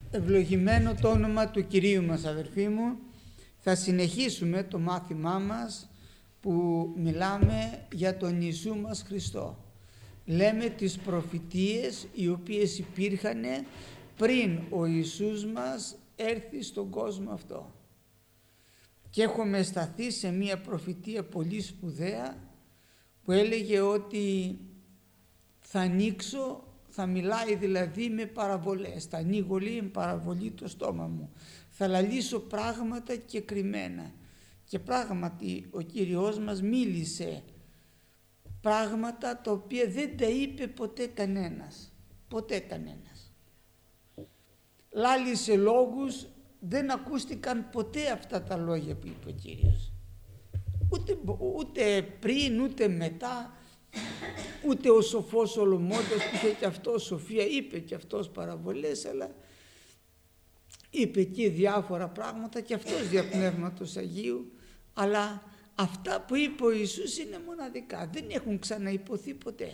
Ευλογημένο το όνομα του Κυρίου μας, αδερφοί μου. Θα συνεχίσουμε το μάθημά μας που μιλάμε για τον Ιησού μας Χριστό. Λέμε τις προφητείες οι οποίες υπήρχαν πριν ο Ιησούς μας έρθει στον κόσμο αυτό. Και έχουμε σταθεί σε μία προφητεία πολύ σπουδαία που έλεγε ότι θα ανοίξω, θα μιλάει δηλαδή με παραβολές, θα ανοίγω λέει με παραβολή το στόμα μου, θα λαλήσω πράγματα κεκριμένα. Και πράγματι ο Κύριος μας μίλησε πράγματα τα οποία δεν τα είπε ποτέ κανένας, Λάλησε λόγους, δεν ακούστηκαν ποτέ αυτά τα λόγια που είπε ο Κύριος. Ούτε πριν, ούτε μετά, ούτε ο σοφός Σολομώντας που είχε και αυτό σοφία, είπε και αυτός παραβολές, αλλά είπε και διάφορα πράγματα και αυτός δια Πνεύματος Αγίου, αλλά αυτά που είπε ο Ιησούς είναι μοναδικά, δεν έχουν ξαναϋποθεί ποτέ.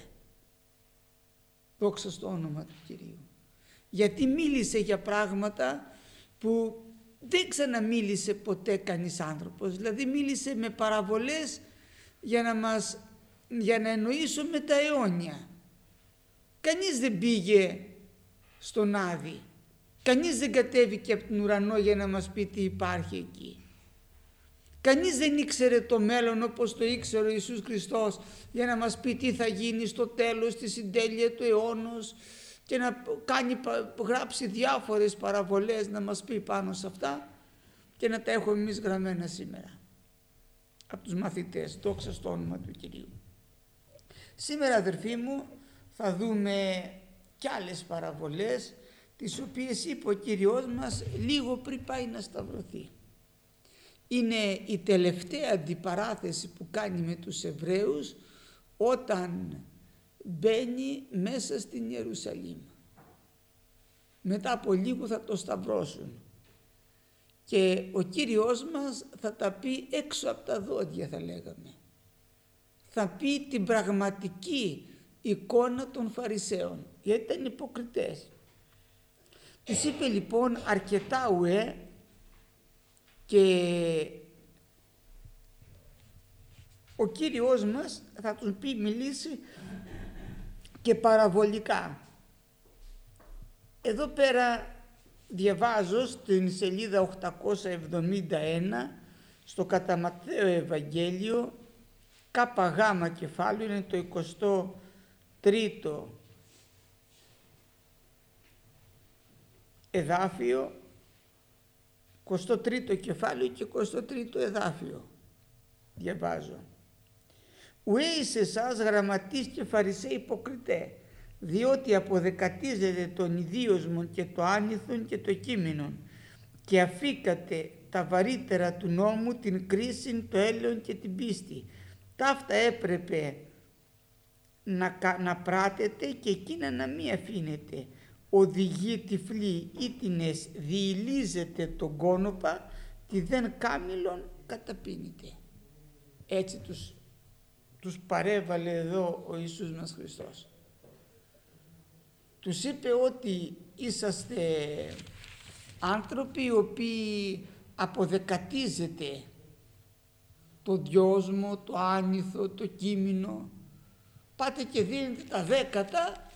Δόξα στο όνομα του Κυρίου. Γιατί μίλησε για πράγματα που δεν ξαναμίλησε ποτέ κανείς άνθρωπος, δηλαδή μίλησε με παραβολές για να εννοήσουμε τα αιώνια. Κανείς δεν πήγε στον Άδη, κανείς δεν κατέβηκε από τον ουρανό για να μας πει τι υπάρχει εκεί. Κανείς δεν ήξερε το μέλλον όπως το ήξερε ο Ιησούς Χριστός για να μας πει τι θα γίνει στο τέλος, στη συντέλεια του αιώνος και να γράψει διάφορες παραβολές να μας πει πάνω σε αυτά και να τα έχουμε εμείς γραμμένα σήμερα από τους μαθητές. Δόξα στο όνομα του Κυρίου. Σήμερα, αδερφοί μου, θα δούμε κι άλλες παραβολές τις οποίες είπε ο Κύριος μας λίγο πριν πάει να σταυρωθεί. Είναι η τελευταία αντιπαράθεση που κάνει με τους Εβραίους όταν μπαίνει μέσα στην Ιερουσαλήμ. Μετά από λίγο θα το σταυρώσουν και ο Κύριος μας θα τα πει έξω από τα δόντια, θα λέγαμε. Θα πει την πραγματική εικόνα των Φαρισαίων, γιατί ήταν υποκριτές. Τους είπε λοιπόν αρκετά ουέ και ο Κύριος μας θα τους πει, μιλήσει και παραβολικά. Εδώ πέρα διαβάζω στην σελίδα 871 στο κατά Ματθαίο Ευαγγέλιο, ΚΓ κεφάλαιο, είναι το 23ο εδάφιο, 23ο κεφάλαιο και 23ο εδάφιο. Διαβάζω. «Ουέ εις εσάς γραμματείς και Φαρισαίοι υποκριτέ, διότι αποδεκατίζετε τον ιδίωσμον και το άνηθον και το κείμενον και αφήκατε τα βαρύτερα του νόμου, την κρίση, το έλεον και την πίστη. Ταύτα έπρεπε να πράτετε και εκείνα να μη αφήνετε. Οδηγεί τυφλή ήτινες διηλίζετε τον κόνοπα, τη δεν κάμιλον καταπίνετε». Έτσι τους παρέβαλε εδώ ο Ιησούς μας Χριστός. Τους είπε ότι είσαστε άνθρωποι οι οποίοι αποδεκατίζετε το δυόσμο, το άνηθο, το κείμενο. Πάτε και δίνετε τα δέκατα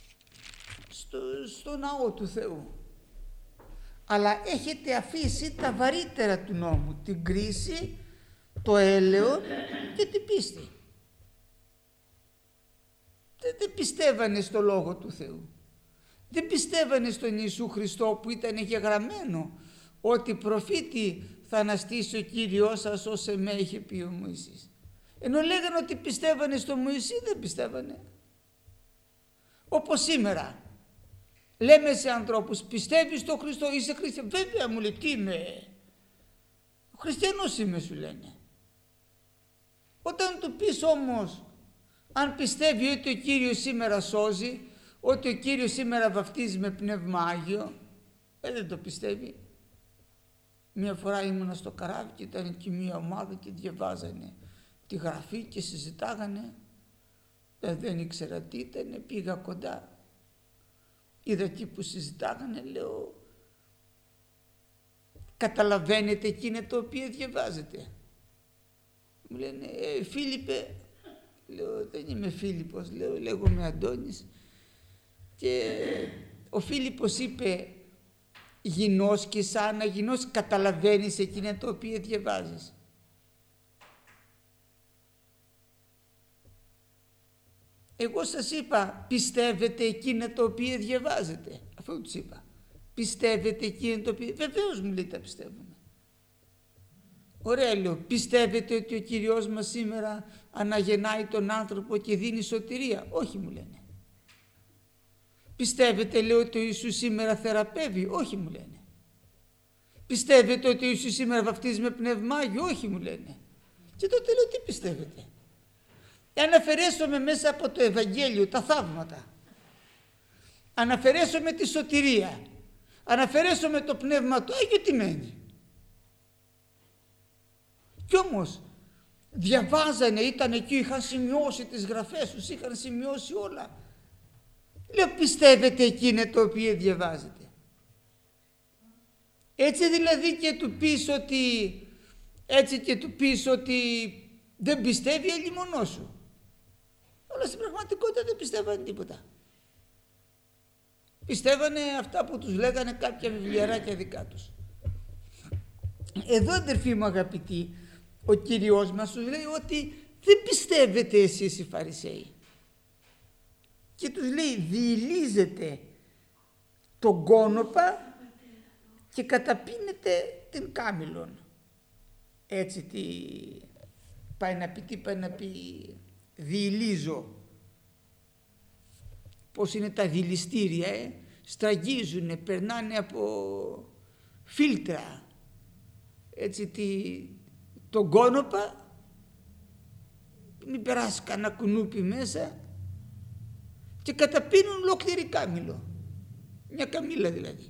στο ναό του Θεού. Αλλά έχετε αφήσει τα βαρύτερα του νόμου, την κρίση, το έλεον και την πίστη. Δεν πιστεύανε στο Λόγο του Θεού. Δεν πιστεύανε στον Ιησού Χριστό που ήταν γεγραμμένο ότι προφήτη θα αναστήσει ο Κύριος σας ως εμέ είχε πει ο Μωυσής. Ενώ λέγανε ότι πιστεύανε στο Μωυσή, δεν πιστεύανε. Όπως σήμερα λέμε σε ανθρώπους, πιστεύεις στο Χριστό, είσαι χριστιανός? Βέβαια, μου λέει, τι είμαι? Χριστιανός είμαι, σου λένε. Όταν του πεις όμως, αν πιστεύει ότι ο Κύριος σήμερα σώζει, ότι ο Κύριος σήμερα βαφτίζει με Πνεύμα Άγιο, δεν το πιστεύει. Μία φορά ήμουνα στο καράβι και ήταν εκεί μία ομάδα και διαβάζανε τη γραφή και συζητάγανε. Δεν ήξερα τι ήταν, πήγα κοντά. Είδα τι που συζητάγανε, λέω, καταλαβαίνετε εκείνα τα οποία διαβάζετε? Μου λένε Φίλιππε, λέω δεν είμαι Φίλιππος, λέω λέγομαι Αντώνης. Και ο Φίλιππος είπε γινός και σαν να γινός καταλαβαίνεις εκείνα τα οποία διαβάζεις. Εγώ σας είπα πιστεύετε εκείνα τα οποία διαβάζετε? Αυτό τους είπα. Πιστεύετε εκείνα τα οποία... Βεβαίως μου λέει τα πιστεύουμε. Ωραία λέω, πιστεύετε ότι ο Κυριός μας σήμερα αναγεννάει τον άνθρωπο και δίνει σωτηρία? Όχι μου λένε. Πιστεύετε λέω ότι ο Ιησούς σήμερα θεραπεύει? Όχι μου λένε. Πιστεύετε ότι ο Ιησούς σήμερα βαφτίζει με πνεύμα Άγιο? Όχι μου λένε. Και τότε λέω τι πιστεύετε? Αν αφαιρέσουμε μέσα από το Ευαγγέλιο τα θαύματα, αν αφαιρέσουμε τη σωτηρία, αν αφαιρέσουμε το πνεύμα του Άγιο, τι μένει? Κι όμως διαβάζανε, ήταν εκεί, είχαν σημειώσει τις γραφές τους, είχαν σημειώσει όλα. Λέω πιστεύετε εκείνα το οποίο διαβάζετε? Έτσι δηλαδή και του πεις ότι δεν πιστεύει, αλλημονό σου. Αλλά στην πραγματικότητα δεν πιστεύανε τίποτα. Πιστεύανε αυτά που τους λέγανε κάποια βιβλιαράκια δικά τους. Εδώ αδερφοί μου αγαπητοί, ο Κύριος μας τους λέει ότι δεν πιστεύετε εσείς οι Φαρισαίοι. Και τους λέει διηλίζετε τον κόνοπα και καταπίνετε την κάμηλον. Έτσι τι πάει να πει διηλίζω. Πώς είναι τα δηληστήρια, στραγγίζουνε, περνάνε από φίλτρα. Έτσι τον κόνοπα, μην περάσει κανένα κουνούπι μέσα και καταπίνουν ολόκληρη κάμηλο. Μια καμήλα δηλαδή.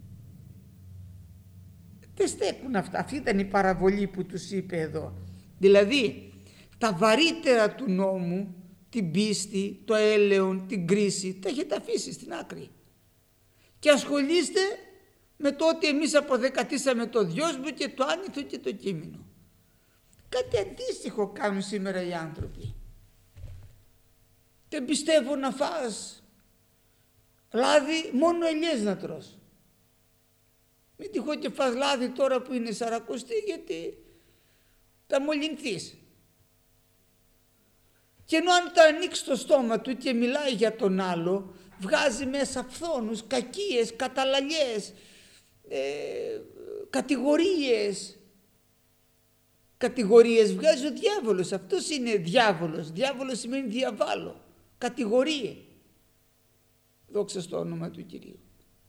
Δεν στέκουν αυτά. Αυτή ήταν η παραβολή που τους είπε εδώ. Δηλαδή τα βαρύτερα του νόμου, την πίστη, το έλεον, την κρίση, τα έχετε αφήσει στην άκρη. Και ασχολείστε με το ότι εμείς αποδεκατήσαμε το δυόσμο και το άνηθο και το κείμενο. Κάτι αντίστοιχο κάνουν σήμερα οι άνθρωποι. Δεν πιστεύω να φας λάδι, μόνο ελιές να τρως. Μην τυχόν και φας λάδι τώρα που είναι σαρακοστή, γιατί θα μολυνθείς. Και ενώ αν το ανοίξει το στόμα του και μιλάει για τον άλλο, βγάζει μέσα φθόνους, κακίες, καταλαλιές, κατηγορίες βγάζει ο διάβολος. Αυτός είναι διάβολος. Διάβολος σημαίνει διαβάλλω. Κατηγορίε. Δόξα στο όνομα του Κυρίου.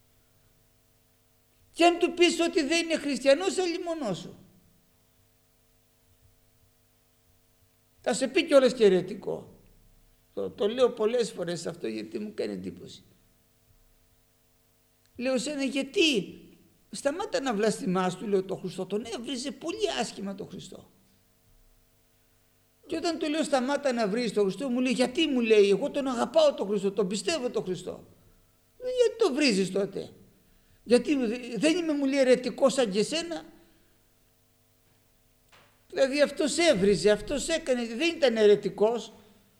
Και αν του πεις ότι δεν είναι χριστιανός, αλλημονό σου. Θα σε πει κιόλας και αιρετικό. Το λέω πολλές φορές αυτό γιατί μου κάνει εντύπωση. Λέω σένα γιατί σταμάτα να βλαστημάς, του λέω, το Χριστό. Τον έβριζε πολύ άσχημα το Χριστό. Και όταν του λέω σταμάτα να βρεις τον Χριστό, μου λέει γιατί, μου λέει, εγώ τον αγαπάω τον Χριστό, τον πιστεύω τον Χριστό. Γιατί το βρίζεις τότε? Γιατί δεν είμαι, μου λέει, αιρετικός σαν και εσένα? Δηλαδή αυτός έβριζε, αυτός έκανε, δεν ήταν αιρετικός.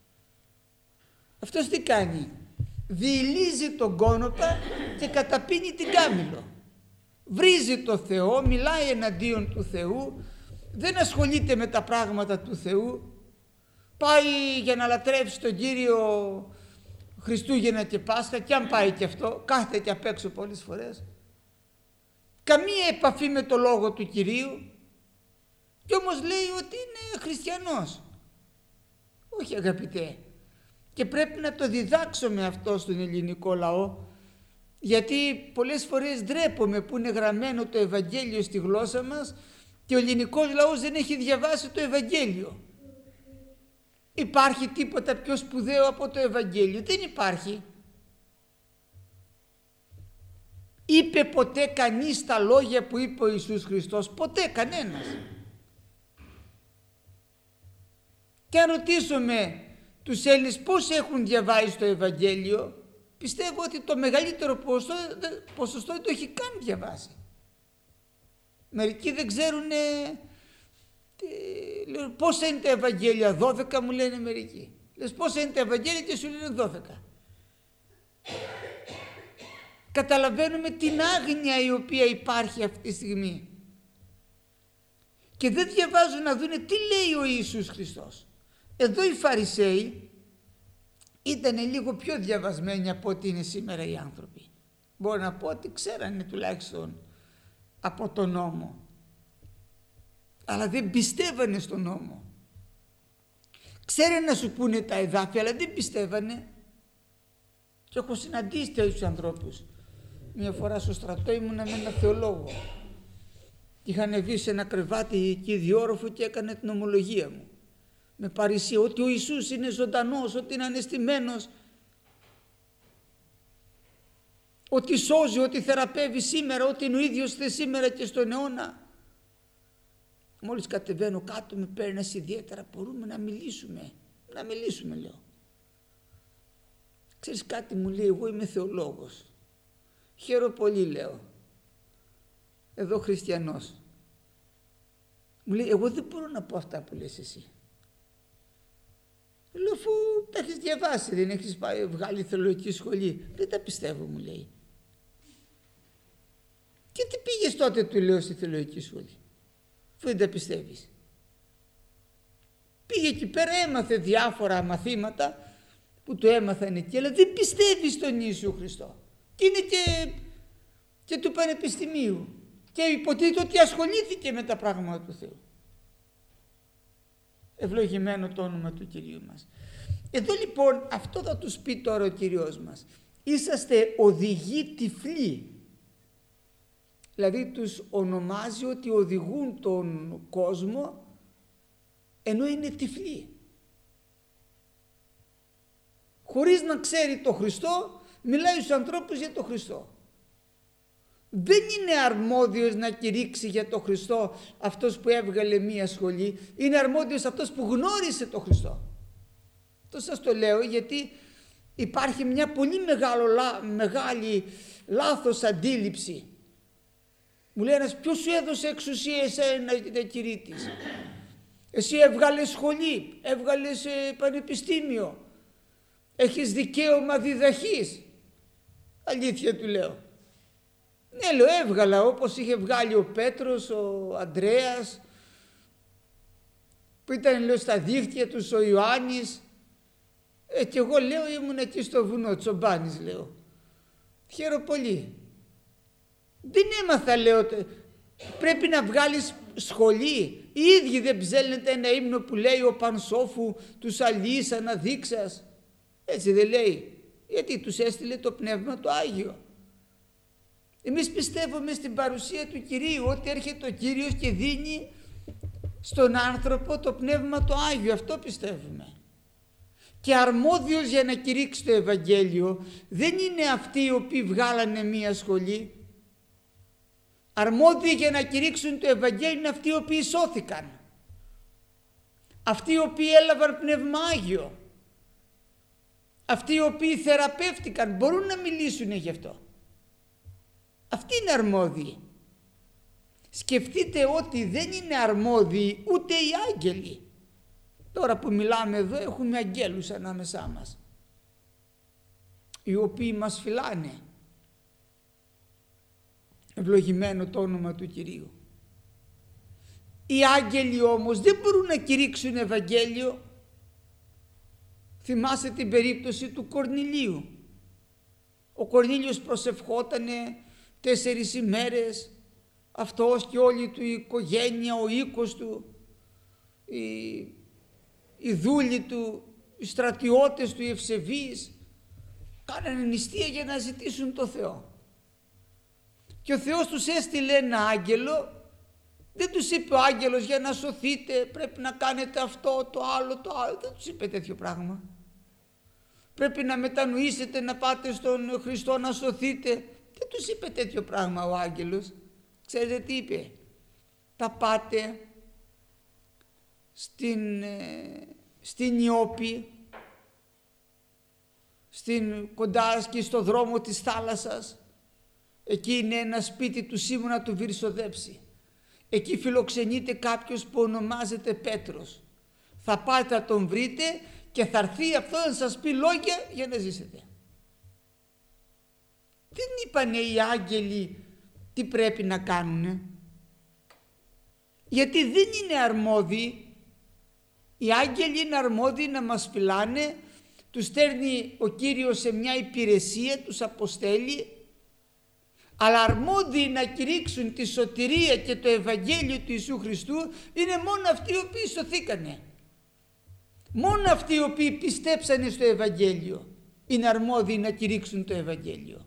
Αυτός τι κάνει? Διηλίζει τον κόνοπα και καταπίνει την κάμηλο. Βρίζει το Θεό, μιλάει εναντίον του Θεού, δεν ασχολείται με τα πράγματα του Θεού, πάει για να λατρεύσει τον Κύριο Χριστούγεννα και Πάσχα, και αν πάει και αυτό, κάθεται και απ' έξω πολλές φορές. Καμία επαφή με το λόγο του Κυρίου, και όμως λέει ότι είναι χριστιανός. Όχι αγαπητέ. Και πρέπει να το διδάξουμε αυτό στον ελληνικό λαό, γιατί πολλές φορές ντρέπομαι που είναι γραμμένο το Ευαγγέλιο στη γλώσσα μας και ο ελληνικός λαός δεν έχει διαβάσει το Ευαγγέλιο. Υπάρχει τίποτα πιο σπουδαίο από το Ευαγγέλιο? Δεν υπάρχει. Είπε ποτέ κανείς τα λόγια που είπε ο Ιησούς Χριστός? Ποτέ κανένας. Και αν ρωτήσουμε τους Έλληνες πώς έχουν διαβάσει το Ευαγγέλιο, πιστεύω ότι το μεγαλύτερο ποσοστό δεν το έχει καν διαβάσει. Μερικοί δεν ξέρουν πόσα είναι τα Ευαγγέλια, 12 μου λένε μερικοί. Λες πόσα είναι τα Ευαγγέλια και σου λένε 12. Καταλαβαίνουμε την άγνοια η οποία υπάρχει αυτή τη στιγμή. Και δεν διαβάζουν να δούνε τι λέει ο Ιησούς Χριστός. Εδώ οι Φαρισαίοι ήταν λίγο πιο διαβασμένοι από ό,τι είναι σήμερα οι άνθρωποι. Μπορώ να πω ότι ξέρανε τουλάχιστον από τον νόμο. Αλλά δεν πιστεύανε στον νόμο. Ξέρανε να σου πούνε τα εδάφια, αλλά δεν πιστεύανε. Και έχω συναντήσει τέτοιους ανθρώπους. Μια φορά στο στρατό ήμουνα με ένα θεολόγο. Είχα ανεβεί σε ένα κρεβάτι εκεί διόροφο και έκανε την ομολογία μου. Με παρησία ότι ο Ιησούς είναι ζωντανός, ότι είναι ανεστημένος, ότι σώζει, ότι θεραπεύει σήμερα, ότι είναι ο ίδιος θε σήμερα και στον αιώνα. Μόλις κατεβαίνω κάτω με παίρνες ιδιαίτερα, μπορούμε να μιλήσουμε. Να μιλήσουμε λέω. Ξέρεις κάτι μου λέει, εγώ είμαι θεολόγος. Χαίρομαι πολύ λέω. Εδώ χριστιανός. Μου λέει, εγώ δεν μπορώ να πω αυτά που λες εσύ. Λέω, αφού τα έχεις διαβάσει, δεν έχεις βγάλει θεολογική σχολή. Δεν τα πιστεύω, μου λέει. Και τι πήγες τότε, του λέω, στη θεολογική σχολή, αφού δεν τα πιστεύεις. Πήγε εκεί πέρα, έμαθε διάφορα μαθήματα που του έμαθαν εκεί, αλλά δεν πιστεύει στον Ιησού Χριστό. Και είναι και του πανεπιστημίου. Και υποτίθεται ότι ασχολήθηκε με τα πράγματα του Θεού. Ευλογημένο το όνομα του Κυρίου μας. Εδώ λοιπόν αυτό θα τους πει τώρα ο Κύριος μας. Είσαστε οδηγοί τυφλοί. Δηλαδή τους ονομάζει ότι οδηγούν τον κόσμο ενώ είναι τυφλοί. Χωρίς να ξέρει το Χριστό, μιλάει στους ανθρώπους για το Χριστό. Δεν είναι αρμόδιος να κηρύξει για το Χριστό αυτός που έβγαλε μία σχολή. Είναι αρμόδιος αυτός που γνώρισε το Χριστό. Αυτό σας το λέω γιατί υπάρχει μια πολύ μεγάλη λάθος αντίληψη. Μου λέει ένας, ποιος σου έδωσε εξουσία εσένα να κηρύττεις? Εσύ έβγαλες σχολή, έβγαλες πανεπιστήμιο, έχεις δικαίωμα διδαχής. Αλήθεια του λέω. Ναι, λέω, έβγαλα όπως είχε βγάλει ο Πέτρος, ο Ανδρέας, που ήταν λέω στα δίχτυα τους, ο Ιωάννης. Και εγώ λέω ήμουν εκεί στο βουνό, Τσομπάνης λέω. Χαίρομαι πολύ. Δεν έμαθα λέω, πρέπει να βγάλεις σχολή. Οι ίδιοι δεν ψέλνετε ένα ύμνο που λέει ο Πανσόφου τους αλείς αναδείξας. Έτσι δεν λέει? Γιατί τους έστειλε το Πνεύμα το Άγιο. Εμείς πιστεύουμε στην παρουσία του Κυρίου, ότι έρχεται ο Κύριος και δίνει στον άνθρωπο το Πνεύμα το Άγιο. Αυτό πιστεύουμε. Και αρμόδιος για να κηρύξει το Ευαγγέλιο δεν είναι αυτοί οι οποίοι βγάλανε μία σχολή. Αρμόδιοι για να κηρύξουν το Ευαγγέλιο είναι αυτοί οι οποίοι σώθηκαν. Αυτοί οι οποίοι έλαβαν Πνεύμα Άγιο. Αυτοί οι οποίοι θεραπεύτηκαν, μπορούν να μιλήσουν γι' αυτό. Αυτοί είναι αρμόδιοι. Σκεφτείτε ότι δεν είναι αρμόδιοι ούτε οι άγγελοι. Τώρα που μιλάμε εδώ έχουμε αγγέλους ανάμεσά μας, οι οποίοι μας φυλάνε. Ευλογημένο το όνομα του Κυρίου. Οι άγγελοι όμως δεν μπορούν να κηρύξουν Ευαγγέλιο. Θυμάστε την περίπτωση του Κορνηλίου. Ο Κορνήλιος προσευχότανε 4 ημέρες, αυτός και όλη του η οικογένεια, ο οίκος του, οι δούλοι του, οι στρατιώτες του, οι ευσεβείς, κάνανε νηστεία για να ζητήσουν το Θεό. Και ο Θεός τους έστειλε ένα άγγελο. Δεν τους είπε ο άγγελος για να σωθείτε πρέπει να κάνετε αυτό, το άλλο. Δεν τους είπε τέτοιο πράγμα. Πρέπει να μετανοήσετε, να πάτε στον Χριστό να σωθείτε. Δεν τους είπε τέτοιο πράγμα ο άγγελος. Ξέρετε τι είπε? Θα πάτε στην Ιώπη, κοντά και στο δρόμο της θάλασσας. Εκεί είναι ένα σπίτι του Σίμωνα του Βυρσοδέψη. εκεί φιλοξενείται κάποιος που ονομάζεται Πέτρος. Θα πάτε να τον βρείτε και θα έρθει αυτό να σας πει λόγια για να ζήσετε. Δεν είπανε οι άγγελοι τι πρέπει να κάνουνε. Γιατί δεν είναι αρμόδιοι. Οι άγγελοι είναι αρμόδιοι να μας φυλάνε, τους στέλνει ο Κύριος σε μια υπηρεσία, τους αποστέλει, αλλά αρμόδιοι να κηρύξουν τη σωτηρία και το Ευαγγέλιο του Ιησού Χριστού είναι μόνο αυτοί οι οποίοι σωθήκανε. Μόνο αυτοί οι οποίοι πιστέψανε στο Ευαγγέλιο είναι αρμόδιοι να κηρύξουν το Ευαγγέλιο.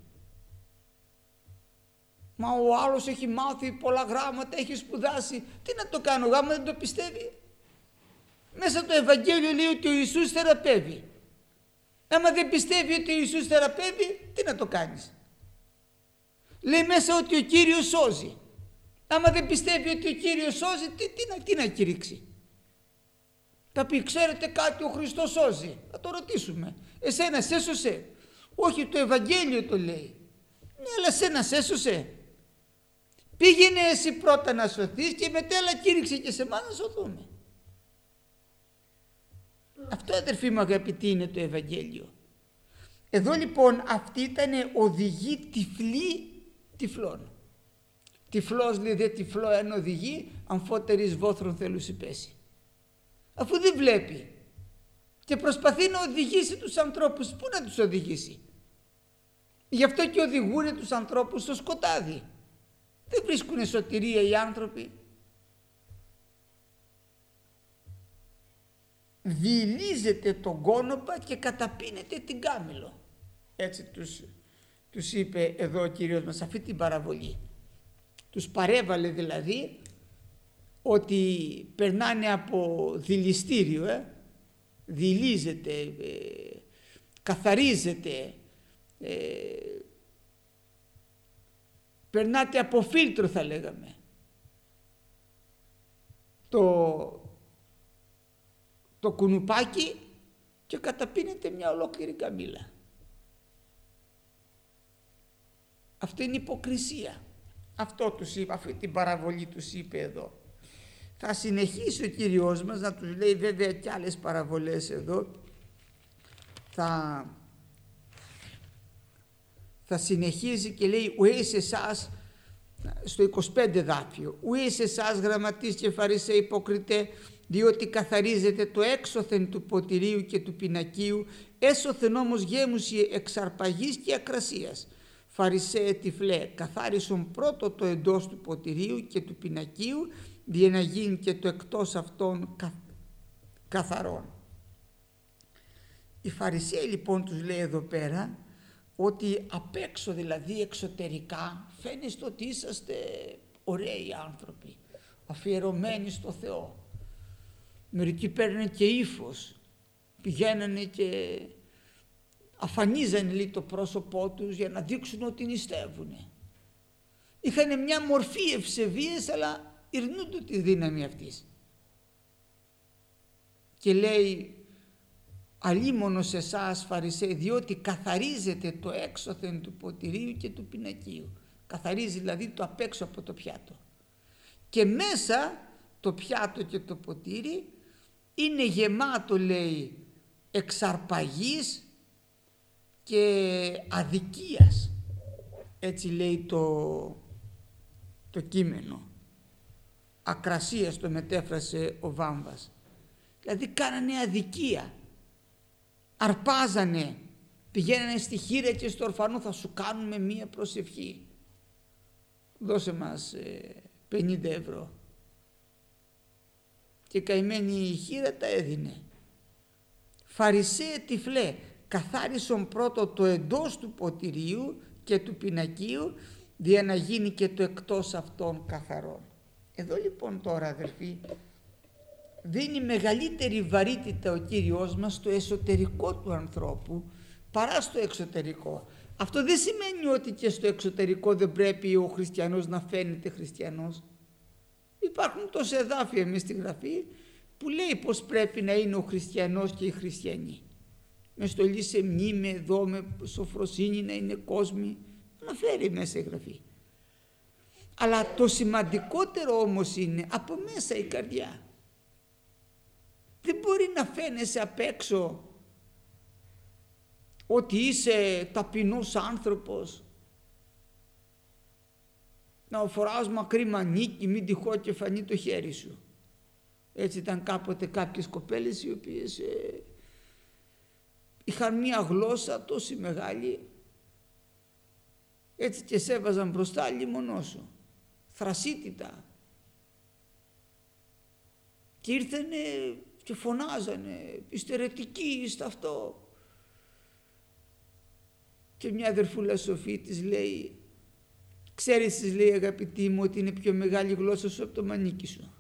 Μα ο άλλος έχει μάθει πολλά γράμματα, έχει σπουδάσει. Τι να το κάνω, άμα δεν το πιστεύει. Μέσα το Ευαγγέλιο λέει ότι ο Ιησούς θεραπεύει. Άμα δεν πιστεύει ότι ο Ιησούς θεραπεύει, τι να το κάνεις. Λέει μέσα ότι ο Κύριος σώζει. Άμα δεν πιστεύει ότι ο Κύριος σώζει, τι να κηρύξει. Θα πει, ξέρετε κάτι, ο Χριστός σώζει. Θα το ρωτήσουμε. Εσένα σε έσωσε? Όχι, το Ευαγγέλιο το λέει. Ναι, αλλά εσένα σε έσωσε? Πήγαινε εσύ πρώτα να σωθείς και μετά έλα κήρυξε και σε εμάς να σωθούμε. Αυτό, αδερφοί μου αγαπητοί, είναι το Ευαγγέλιο. Εδώ λοιπόν αυτή ήταν οδηγή τυφλή τυφλών. Τυφλός λέει δε τυφλό εν οδηγεί, αμφότερης βόθρων θέλουσι πέσει. Αφού δεν βλέπει και προσπαθεί να οδηγήσει τους ανθρώπους, πού να τους οδηγήσει? Γι' αυτό και οδηγούν τους ανθρώπους στο σκοτάδι. Δεν βρίσκουν σωτηρία οι άνθρωποι. Διηλίζεται τον κόνοπα και καταπίνεται την κάμηλο. Έτσι τους είπε εδώ ο Κύριος μας αυτή την παραβολή. Τους παρέβαλε δηλαδή ότι περνάνε από δηληστήριο, διηλίζεται, καθαρίζεται, περνάτε από φίλτρο θα λέγαμε. Το κουνουπάκι και καταπίνεται μια ολόκληρη καμήλα. Αυτό είναι υποκρισία. Αυτό τους είπε, αυτή την παραβολή τους είπε εδώ. Θα συνεχίσει ο Κύριος μας να τους λέει βέβαια και άλλες παραβολές εδώ. Θα συνεχίζει και λέει ουέ σε εσάς, στο 25 δάφιο, ουέ σε εσάς γραμματείς και φαρισαίοι υποκριτέ, διότι καθαρίζετε το έξωθεν του ποτηρίου και του πινακίου, έσωθεν όμως γέμουση εξαρπαγής και ακρασίας. Φαρισαίε τυφλέ, καθάρισον πρώτο το εντός του ποτηρίου και του πινακίου, για να γίνει και το εκτός αυτών καθαρόν. Οι Φαρισαίοι λοιπόν τους λέει εδώ πέρα ότι απ' έξω δηλαδή εξωτερικά φαίνεστε ότι είσαστε ωραίοι άνθρωποι, αφιερωμένοι στο Θεό. Μερικοί παίρνουν και ύφος, πηγαίνανε και αφανίζανε λίγο το πρόσωπό τους για να δείξουν ότι νηστεύουνε. Είχαν μια μορφή ευσεβίας αλλά ειρνούνται τη δύναμη αυτής. Και λέει αλίμονος σε εσάς Φαρισαίοι, διότι καθαρίζετε το έξωθεν του ποτηρίου και του πινακίου. Καθαρίζει δηλαδή το απ' έξω από το πιάτο. Και μέσα το πιάτο και το ποτήρι είναι γεμάτο λέει εξαρπαγής και αδικίας. Έτσι λέει το κείμενο. Ακρασίας το μετέφρασε ο Βάμβας. Δηλαδή κάνανε αδικία. Αρπάζανε. Πηγαίνανε στη χήρα και στο ορφανό, θα σου κάνουμε μία προσευχή. Δώσε μας 50 ευρώ. Και καημένη η χήρα τα έδινε. Φαρισαίε τυφλέ, καθάρισον πρώτο το εντός του ποτηρίου και του πινακίου, για να γίνει και το εκτός αυτών καθαρόν. Εδώ λοιπόν τώρα αδερφοί δίνει μεγαλύτερη βαρύτητα ο Κύριος μας στο εσωτερικό του ανθρώπου παρά στο εξωτερικό. Αυτό δεν σημαίνει ότι και στο εξωτερικό δεν πρέπει ο χριστιανός να φαίνεται χριστιανός. Υπάρχουν τόσα εδάφια μες στη Γραφή που λέει πως πρέπει να είναι ο χριστιανός και οι χριστιανοί. Με στολή σε μνήμε εδώ, με σοφροσύνη να είναι κόσμοι. Αναφέρει μέσα η Γραφή. Αλλά το σημαντικότερο όμως είναι από μέσα η καρδιά. Δεν μπορεί να φαίνεσαι απ' έξω ότι είσαι ταπεινός άνθρωπος, να φοράς μακρύ μανίκι, μην τυχόν και φανεί το χέρι σου. Έτσι ήταν κάποτε κάποιες κοπέλες οι οποίες είχαν μία γλώσσα τόσο μεγάλη, έτσι και σε έβαζαν μπροστά λίμωνό σου, θρασίτητα, και ήρθανε και φωνάζανε ιστερετικοί είστε αυτό. Και μια αδερφούλα σοφή της λέει, ξέρεις, της λέει, αγαπητή μου, ότι είναι πιο μεγάλη γλώσσα σου από το μανίκι σου.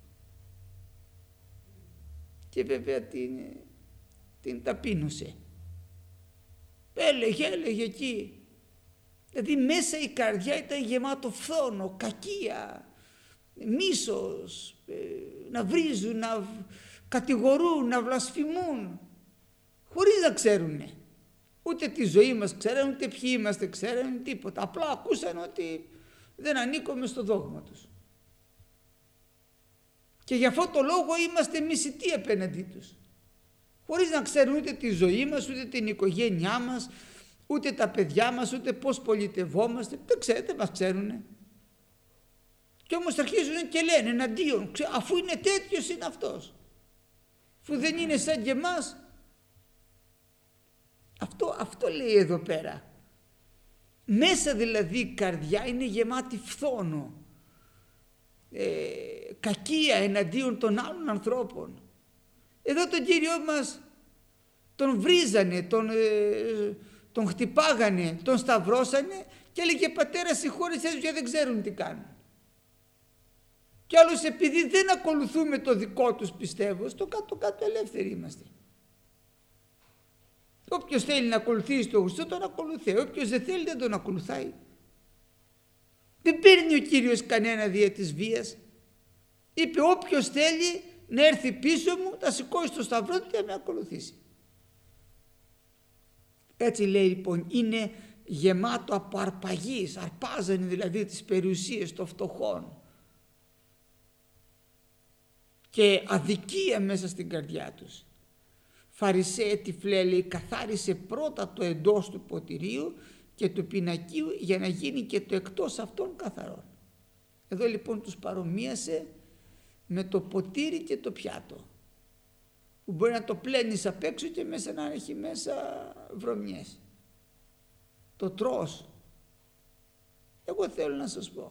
Και βέβαια την ταπείνωσε. Έλεγε εκεί. Δηλαδή μέσα η καρδιά ήταν γεμάτο φθόνο, κακία, μίσος, να βρίζουν, να κατηγορούν, να βλασφημούν, χωρίς να ξέρουνε. Ούτε τη ζωή μας ξέρουν, ούτε ποιοι είμαστε ξέρουν, τίποτα. Απλά ακούσαν ότι δεν ανήκουμε στο δόγμα τους. Και γι' αυτό το λόγο είμαστε μισητοί απέναντί τους. Χωρίς να ξέρουν ούτε τη ζωή μας, ούτε την οικογένειά μας, ούτε τα παιδιά μας, ούτε πώς πολιτευόμαστε. Δεν μας ξέρουνε. Και όμως αρχίζουν και λένε εναντίον, αφού είναι τέτοιος είναι αυτός. Αφού δεν είναι σαν και εμάς. Αυτό λέει εδώ πέρα. Μέσα δηλαδή η καρδιά είναι γεμάτη φθόνο, κακία εναντίον των άλλων ανθρώπων. Εδώ τον Κύριο μας τον βρίζανε, τον χτυπάγανε, τον σταυρώσανε και έλεγε πατέρα συγχώρεσέ τους γιατί δεν ξέρουν τι κάνουν. Κι άλλος επειδή δεν ακολουθούμε το δικό τους πιστεύω, στο κάτω-κάτω ελεύθεροι είμαστε. Όποιος θέλει να ακολουθήσει τον Χριστό τον ακολουθεί, όποιος δεν θέλει δεν τον ακολουθάει. Δεν παίρνει ο Κύριος κανένα δια της βίας. Είπε όποιος θέλει να έρθει πίσω μου, θα σηκώσει το σταυρό του και να με ακολουθήσει. Έτσι λέει λοιπόν, είναι γεμάτο από αρπαγής, αρπάζανε δηλαδή τις περιουσίες των φτωχών και αδικία μέσα στην καρδιά τους. Φαρισαίε τυφλέ, λέει, καθάρισε πρώτα το εντός του ποτηρίου και του πινακίου για να γίνει και το εκτός αυτών καθαρόν. Εδώ λοιπόν τους παρομοίασε με το ποτήρι και το πιάτο, που μπορεί να το πλένεις απ' έξω και μέσα να έχει μέσα βρωμιές. Το τρως. Εγώ θέλω να σας πω,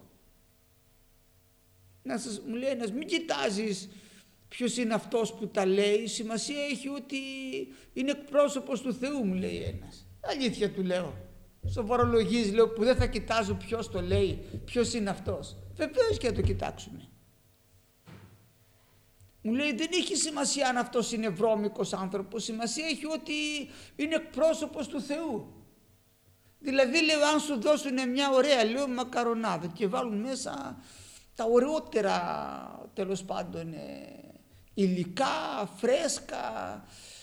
μου λέει ένας, μην κοιτάζεις ποιος είναι αυτός που τα λέει, σημασία έχει ότι είναι εκπρόσωπος του Θεού, μου λέει ένας. Αλήθεια του λέω. Σοβαρολογείς, λέω, που δεν θα κοιτάζω ποιος το λέει, ποιος είναι αυτός. Βεβαίως και θα το κοιτάξουμε. Μου λέει δεν έχει σημασία αν αυτός είναι βρώμικος άνθρωπος, σημασία έχει ότι είναι εκπρόσωπος του Θεού. Δηλαδή λέω αν σου δώσουν μια ωραία, λέω, μακαρονάδα και βάλουν μέσα τα ωραιότερα τέλος πάντων υλικά, φρέσκα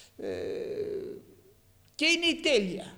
και είναι η τέλεια.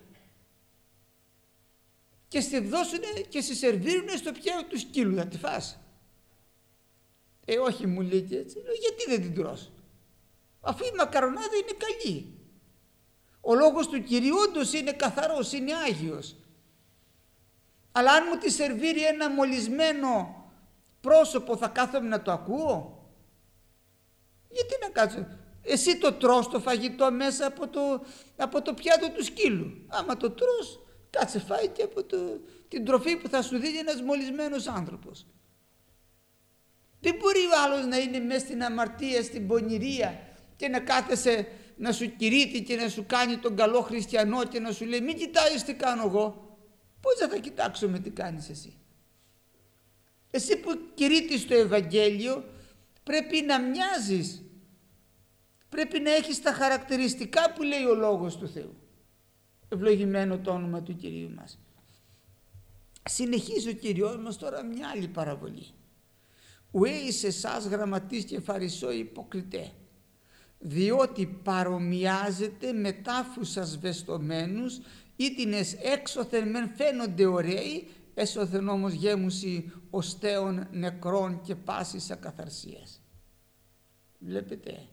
Και στη δώσουν και στη σερβίρουν στο πιάτο του σκύλου, θα τη φας. Όχι, μου λέει και έτσι. Λέω, γιατί δεν την τρως, αφού η μακαρονάδα είναι καλή. Ο λόγος του Κυρίου όντως είναι καθαρός, είναι Άγιος. Αλλά αν μου τη σερβίρει ένα μολυσμένο πρόσωπο, θα κάθομαι να το ακούω? Γιατί να κάτσω? Εσύ το τρως το φαγητό μέσα από το πιάτο του σκύλου. Άμα το τρως, κάτσε φάει και από την τροφή που θα σου δίνει ένας μολυσμένος άνθρωπος. Δεν μπορεί ο άλλος να είναι μέσα στην αμαρτία, στην πονηρία και να κάθεσαι να σου κηρύττει και να σου κάνει τον καλό χριστιανό και να σου λέει μην κοιτάζεις τι κάνω εγώ. Πώς θα κοιτάξουμε τι κάνεις εσύ? Εσύ που κηρύττεις το Ευαγγέλιο πρέπει να μοιάζεις, πρέπει να έχεις τα χαρακτηριστικά που λέει ο Λόγος του Θεού. Ευλογημένο το όνομα του Κυρίου μας. Συνεχίζει ο Κύριος μας τώρα μια άλλη παραβολή. Ουέ εις εσάς γραμματείς και φαρισόοι υποκριτέ, διότι παρομοιάζετε με τάφους ασβεστομένους, ήτινες έξωθεν μεν φαίνονται ωραίοι, έσωθεν όμως γέμουση οστέων νεκρών και πάσης ακαθαρσίας. Βλέπετε.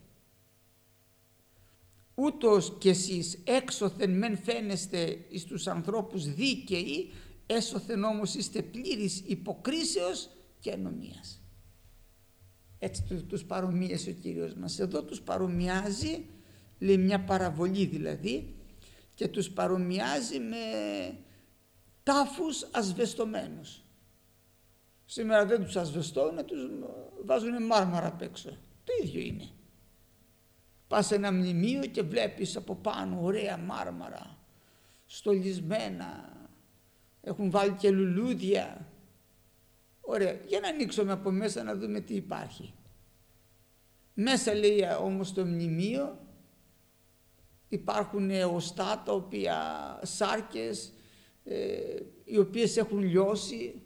Ούτως κι εσείς έξωθεν μεν φαίνεστε εις τους ανθρώπους δίκαιοι, έσωθεν όμως είστε πλήρης υποκρίσεως και ανομίας. Έτσι τους παρομοίασε ο Κύριος μας. Εδώ τους παρομοιάζει, λέει μια παραβολή δηλαδή, και τους παρομοιάζει με τάφους ασβεστομένους. Σήμερα δεν τους ασβεστώνουν, τους βάζουν μάρμαρα απ' έξω. Το ίδιο είναι. Πας σε ένα μνημείο και βλέπεις από πάνω ωραία μάρμαρα, στολισμένα, έχουν βάλει και λουλούδια. Ωραία, για να ανοίξουμε από μέσα να δούμε τι υπάρχει. Μέσα, λέει, όμως στο μνημείο υπάρχουν οστά, τα οποία, σάρκες, οι οποίες έχουν λιώσει,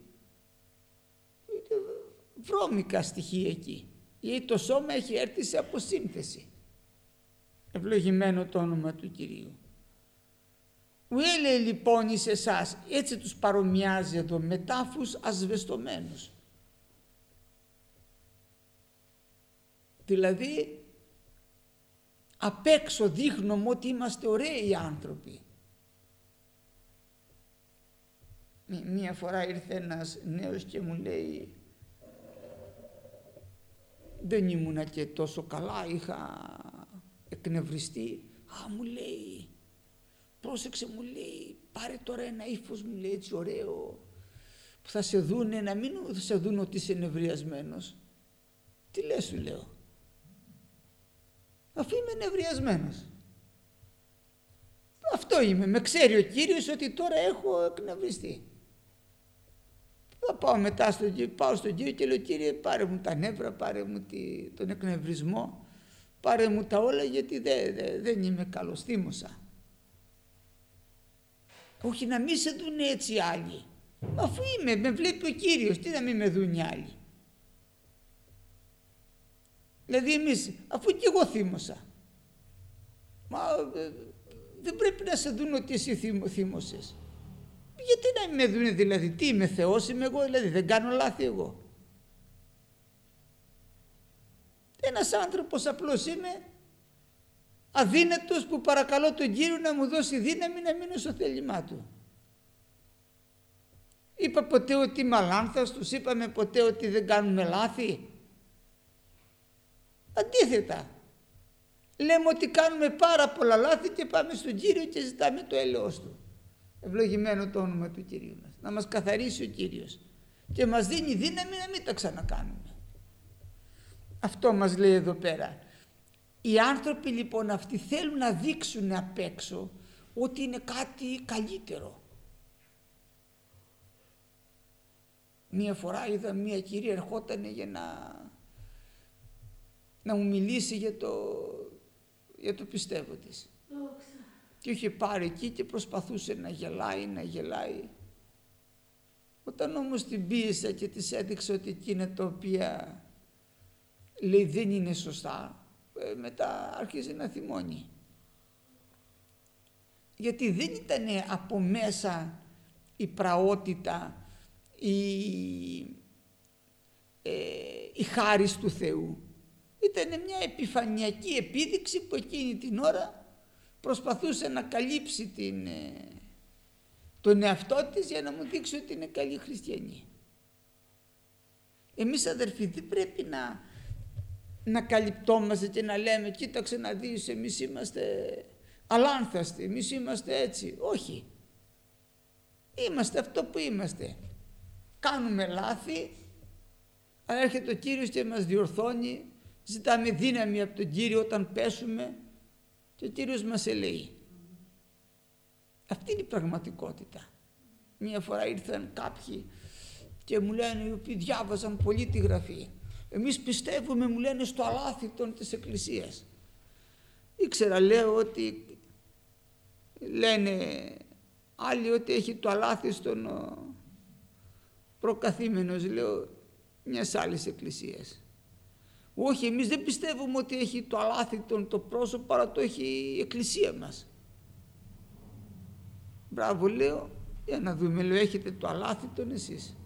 βρώμικα στοιχεία εκεί. Γιατί το σώμα έχει έρθει σε αποσύνθεση. Ευλογημένο το όνομα του Κυρίου. Ουέ, λέει, λοιπόν εις εσάς, έτσι τους παρομοιάζει εδώ, με τάφους ασβεστομένους. Δηλαδή απ' έξω δείχνουμε ότι είμαστε ωραίοι άνθρωποι. Μία φορά ήρθε ένας νέος και μου λέει, δεν ήμουνα και τόσο καλά, είχα εκνευριστεί. Μου λέει, πρόσεξε, μου λέει, πάρε τώρα ένα ύφος, μου λέει, έτσι ωραίο, που θα σε δούνε, να μην σε δουν ότι είσαι νευριασμένος. Τι λες, σου λέω, αφού είμαι νευριασμένος. Αυτό είμαι, με ξέρει ο Κύριος ότι τώρα έχω εκνευριστεί. Θα πάω μετά στον Κύριο και λέω, Κύριε, πάρε μου τα νεύρα, πάρε μου τον εκνευρισμό, πάρε μου τα όλα, γιατί δεν είμαι καλός, θύμωσα. Όχι να μην σε δουν έτσι οι άλλοι. Αφού με βλέπει ο Κύριος, τι να μην με δουν οι άλλοι. Δηλαδή εμείς, αφού και εγώ θύμωσα, δεν πρέπει να σε δουν ότι εσύ θύμωσες. Γιατί να με δούνε, δηλαδή, τι είμαι, Θεός είμαι εγώ, δηλαδή δεν κάνω λάθη εγώ. Ένας άνθρωπος απλώς είμαι, αδύνατος, που παρακαλώ τον Κύριο να μου δώσει δύναμη να μείνω στο θέλημά Του. Είπα ποτέ ότι είμαι αλάνθαστος, είπαμε ποτέ ότι δεν κάνουμε λάθη. Αντίθετα, λέμε ότι κάνουμε πάρα πολλά λάθη και πάμε στον Κύριο και ζητάμε το έλεος Του. Ευλογημένο το όνομα του Κυρίου μας. Να μας καθαρίσει ο Κύριος και μας δίνει δύναμη να μην τα ξανακάνουμε. Αυτό μας λέει εδώ πέρα. Οι άνθρωποι λοιπόν αυτοί θέλουν να δείξουν απ' έξω ότι είναι κάτι καλύτερο. Μία φορά είδα μία κυρία ερχόταν για να μου μιλήσει για το πιστεύω της. Και είχε πάρει εκεί και προσπαθούσε να γελάει. Όταν όμως την πίεσα και της έδειξα ότι εκείνα τα οποία λέει δεν είναι σωστά, μετά άρχισε να θυμώνει. Γιατί δεν ήταν από μέσα η πραότητα, η χάρις του Θεού. Ήταν μια επιφανειακή επίδειξη που εκείνη την ώρα προσπαθούσε να καλύψει τον εαυτό της για να μου δείξει ότι είναι καλή χριστιανή. Εμείς, αδερφοί, δεν πρέπει να καλυπτόμαστε και να λέμε, κοίταξε να δεις, εμείς είμαστε αλάνθαστοι, εμείς είμαστε έτσι. Όχι. Είμαστε αυτό που είμαστε. Κάνουμε λάθη, αλλά έρχεται ο Κύριος και μας διορθώνει, ζητάμε δύναμη από τον Κύριο όταν πέσουμε και ο Κύριος μας ελέει. Αυτή είναι η πραγματικότητα. Μία φορά ήρθαν κάποιοι και μου λένε, οι οποίοι διάβαζαν πολύ τη Γραφή, εμείς πιστεύουμε, μου λένε, στο αλάθητον της Εκκλησίας. Ήξερα, λέω, ότι λένε άλλοι ότι έχει το αλάθιστον προκαθήμενος, λέω, μιας άλλης εκκλησίας. Όχι, εμείς δεν πιστεύουμε ότι έχει το αλάθητον το πρόσωπο, αλλά το έχει η εκκλησία μας. Μπράβο, λέω, Για να δούμε, λέω, έχετε το αλάθητον εσείς?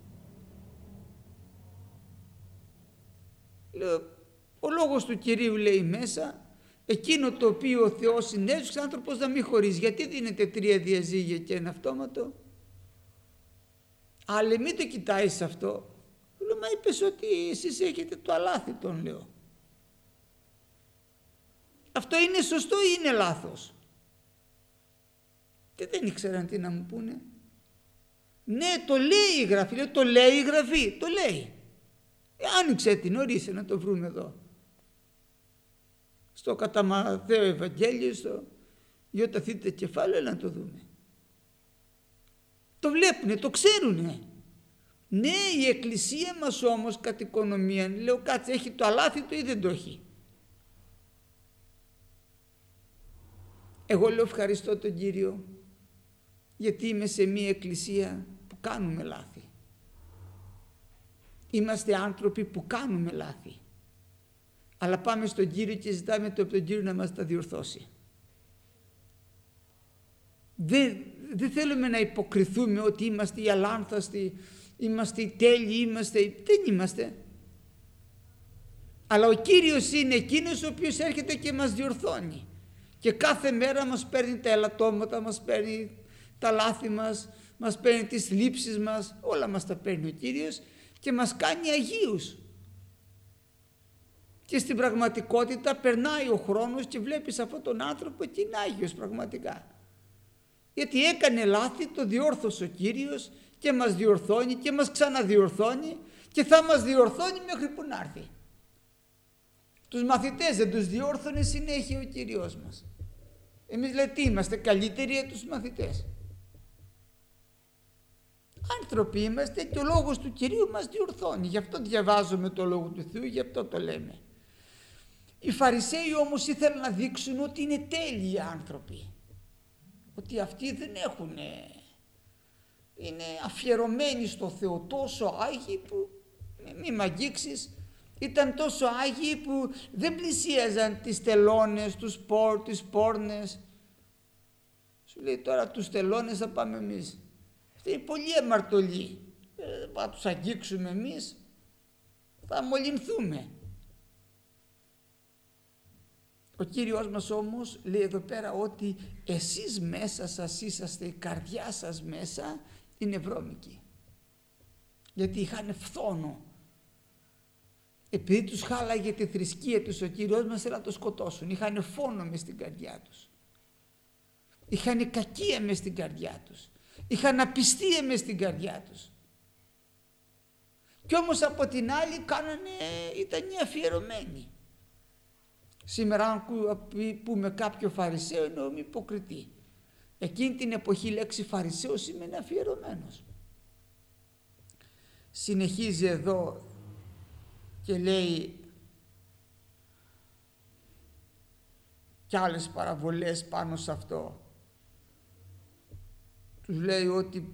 Λέω, ο λόγος του Κυρίου λέει μέσα, εκείνο το οποίο ο Θεός συνέζησε άνθρωπος να μην χωρίζει. Γιατί δίνετε 3 διαζύγια και ένα αυτόματο? Αλλά μην το κοιτάεις αυτό. Λέω, μα είπες ότι εσείς έχετε το αλάθητον, λέω. Αυτό είναι σωστό ή είναι λάθος? Και δεν ήξεραν τι να μου πούνε. Ναι, το λέει η Γραφή. Λέω, το λέει η Γραφή, το λέει. Άνοιξε την, ορίστε να το βρούμε εδώ. Στο κατά Μαθαίο Ευαγγέλιο, στο Ιωταθήτε κεφάλαιο, να το δούμε. Το βλέπουνε, το ξέρουνε. Ναι, η Εκκλησία μας όμως κατ' οικονομία, λέω, κάτσε, έχει το αλάθητο ή δεν το έχει? Εγώ λέω, ευχαριστώ τον Κύριο, γιατί είμαι σε μία εκκλησία που κάνουμε λάθη. Είμαστε άνθρωποι που κάνουμε λάθη. Αλλά πάμε στον Κύριο και ζητάμε από τον Κύριο να μας τα διορθώσει. Δεν θέλουμε να υποκριθούμε ότι είμαστε οι αλάνθαστοι, είμαστε οι τέλειοι, δεν είμαστε. Αλλά ο Κύριος είναι εκείνος ο οποίος έρχεται και μας διορθώνει. Και κάθε μέρα μας παίρνει τα ελαττώματα, μας παίρνει τα λάθη μας, μας παίρνει τις λήψεις μας, όλα μας τα παίρνει ο Κύριος και μας κάνει αγίους. Και στην πραγματικότητα περνάει ο χρόνος και βλέπεις αυτόν τον άνθρωπο και είναι άγιος πραγματικά. Γιατί έκανε λάθη, το διόρθωσε ο Κύριος και μας διορθώνει και μας ξαναδιορθώνει και θα μας διορθώνει μέχρι που να έρθει. Τους μαθητές δεν τους διόρθωνε συνέχεια ο Κύριος μας? Εμείς λέμε τι είμαστε, καλύτεροι από τους μαθητές? Άνθρωποι είμαστε και ο λόγος του Κυρίου μας διορθώνει. Γι' αυτό διαβάζουμε το λόγο του Θεού, γι' αυτό το λέμε. Οι Φαρισαίοι όμως ήθελαν να δείξουν ότι είναι τέλειοι άνθρωποι. Ότι αυτοί δεν έχουν, είναι αφιερωμένοι στο Θεό, τόσο άγιοι που, μη μ' αγγίξεις, ήταν τόσο άγιοι που δεν πλησίαζαν τις τελώνες, τις πόρνες. Σου λέει τώρα τους τελώνες θα πάμε εμείς. Αυτή είναι πολύ αμαρτωλή. Θα τους αγγίξουμε εμείς, θα μολυνθούμε. Ο Κύριος μας όμως λέει εδώ πέρα ότι εσείς μέσα σας είσαστε, η καρδιά σας μέσα είναι βρώμικη. Γιατί είχαν φθόνο. Επειδή τους χάλαγε τη θρησκεία τους ο Κύριος μας, θέλα να το σκοτώσουν. Είχαν φόνο μες στην καρδιά τους. Είχαν κακία μες στην καρδιά τους. Είχαν απιστία μες στην καρδιά τους. Κι όμως από την άλλη ήταν αφιερωμένοι. Σήμερα αν πούμε κάποιο Φαρισαίο εννοούμε υποκριτή. Εκείνη την εποχή η λέξη Φαρισαίος σημαίνει αφιερωμένος. Συνεχίζει εδώ και λέει κι άλλες παραβολές πάνω σε αυτό. Τους λέει ότι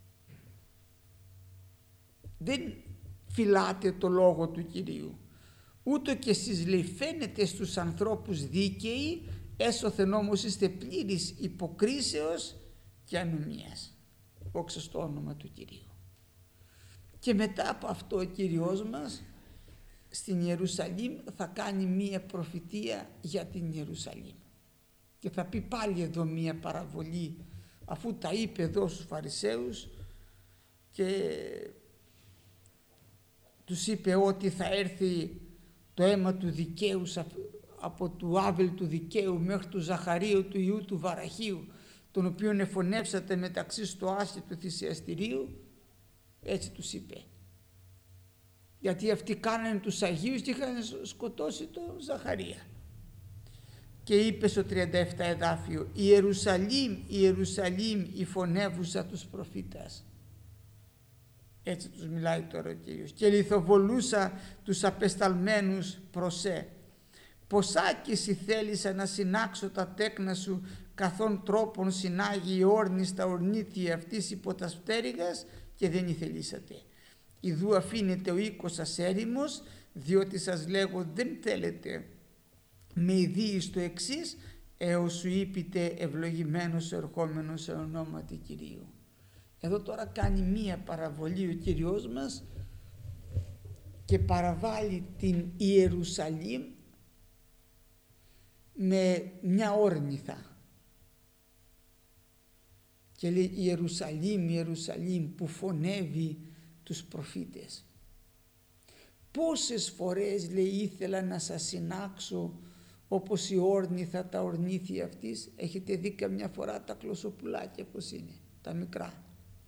δεν φυλάτε το λόγο του Κυρίου. Ούτω και εσείς, λέει, φαίνεται στους ανθρώπους δίκαιοι, έσωθεν όμως είστε πλήρης υποκρίσεως και ανομίας. Δόξα στο όνομα του Κυρίου. Και μετά από αυτό ο Κύριος μας στην Ιερουσαλήμ θα κάνει μία προφητεία για την Ιερουσαλήμ. Και θα πει πάλι εδώ μία παραβολή, αφού τα είπε εδώ στους Φαρισαίους και τους είπε ότι θα έρθει το αίμα του δικαίου από του Άβελ του δικαίου μέχρι του Ζαχαρίου του Ιού του Βαραχίου, τον οποίον εφωνεύσατε μεταξύ στο άσχη του θυσιαστηρίου. Έτσι τους είπε. Γιατί αυτοί κάνανε τους Αγίους και είχαν σκοτώσει τον Ζαχαρία. Και είπε στο 37 εδάφιο, Ιερουσαλήμ, Ιερουσαλήμ, η φωνεύουσα τους προφήτας. Έτσι τους μιλάει τώρα ο Κύριος. Και λιθοβολούσα τους απεσταλμένους προσέ. Ποσάκηση θέλησα να συνάξω τα τέκνα σου, καθόν τρόπον συνάγει η όρνη στα ορνήθια αυτής υπό τα πτέρυγας, και δεν ηθελήσατε. Ιδού αφήνεται ο οίκος σας έρημος, διότι σας λέγω δεν θέλετε με ιδίη στο εξής, έως σου είπετε ευλογημένος ερχόμενος σε ονόματι Κυρίου. Εδώ τώρα κάνει μία παραβολή ο Κύριος μας και παραβάλλει την Ιερουσαλήμ με μια όρνηθα. Και λέει Ιερουσαλήμ, Ιερουσαλήμ που φωνεύει τους προφήτες. Πόσες φορές λέει ήθελα να σας συνάξω όπως η όρνηθα, τα ορνήθια αυτής. Έχετε δει καμιά φορά τα κλωσοπουλάκια πως είναι, τα μικρά.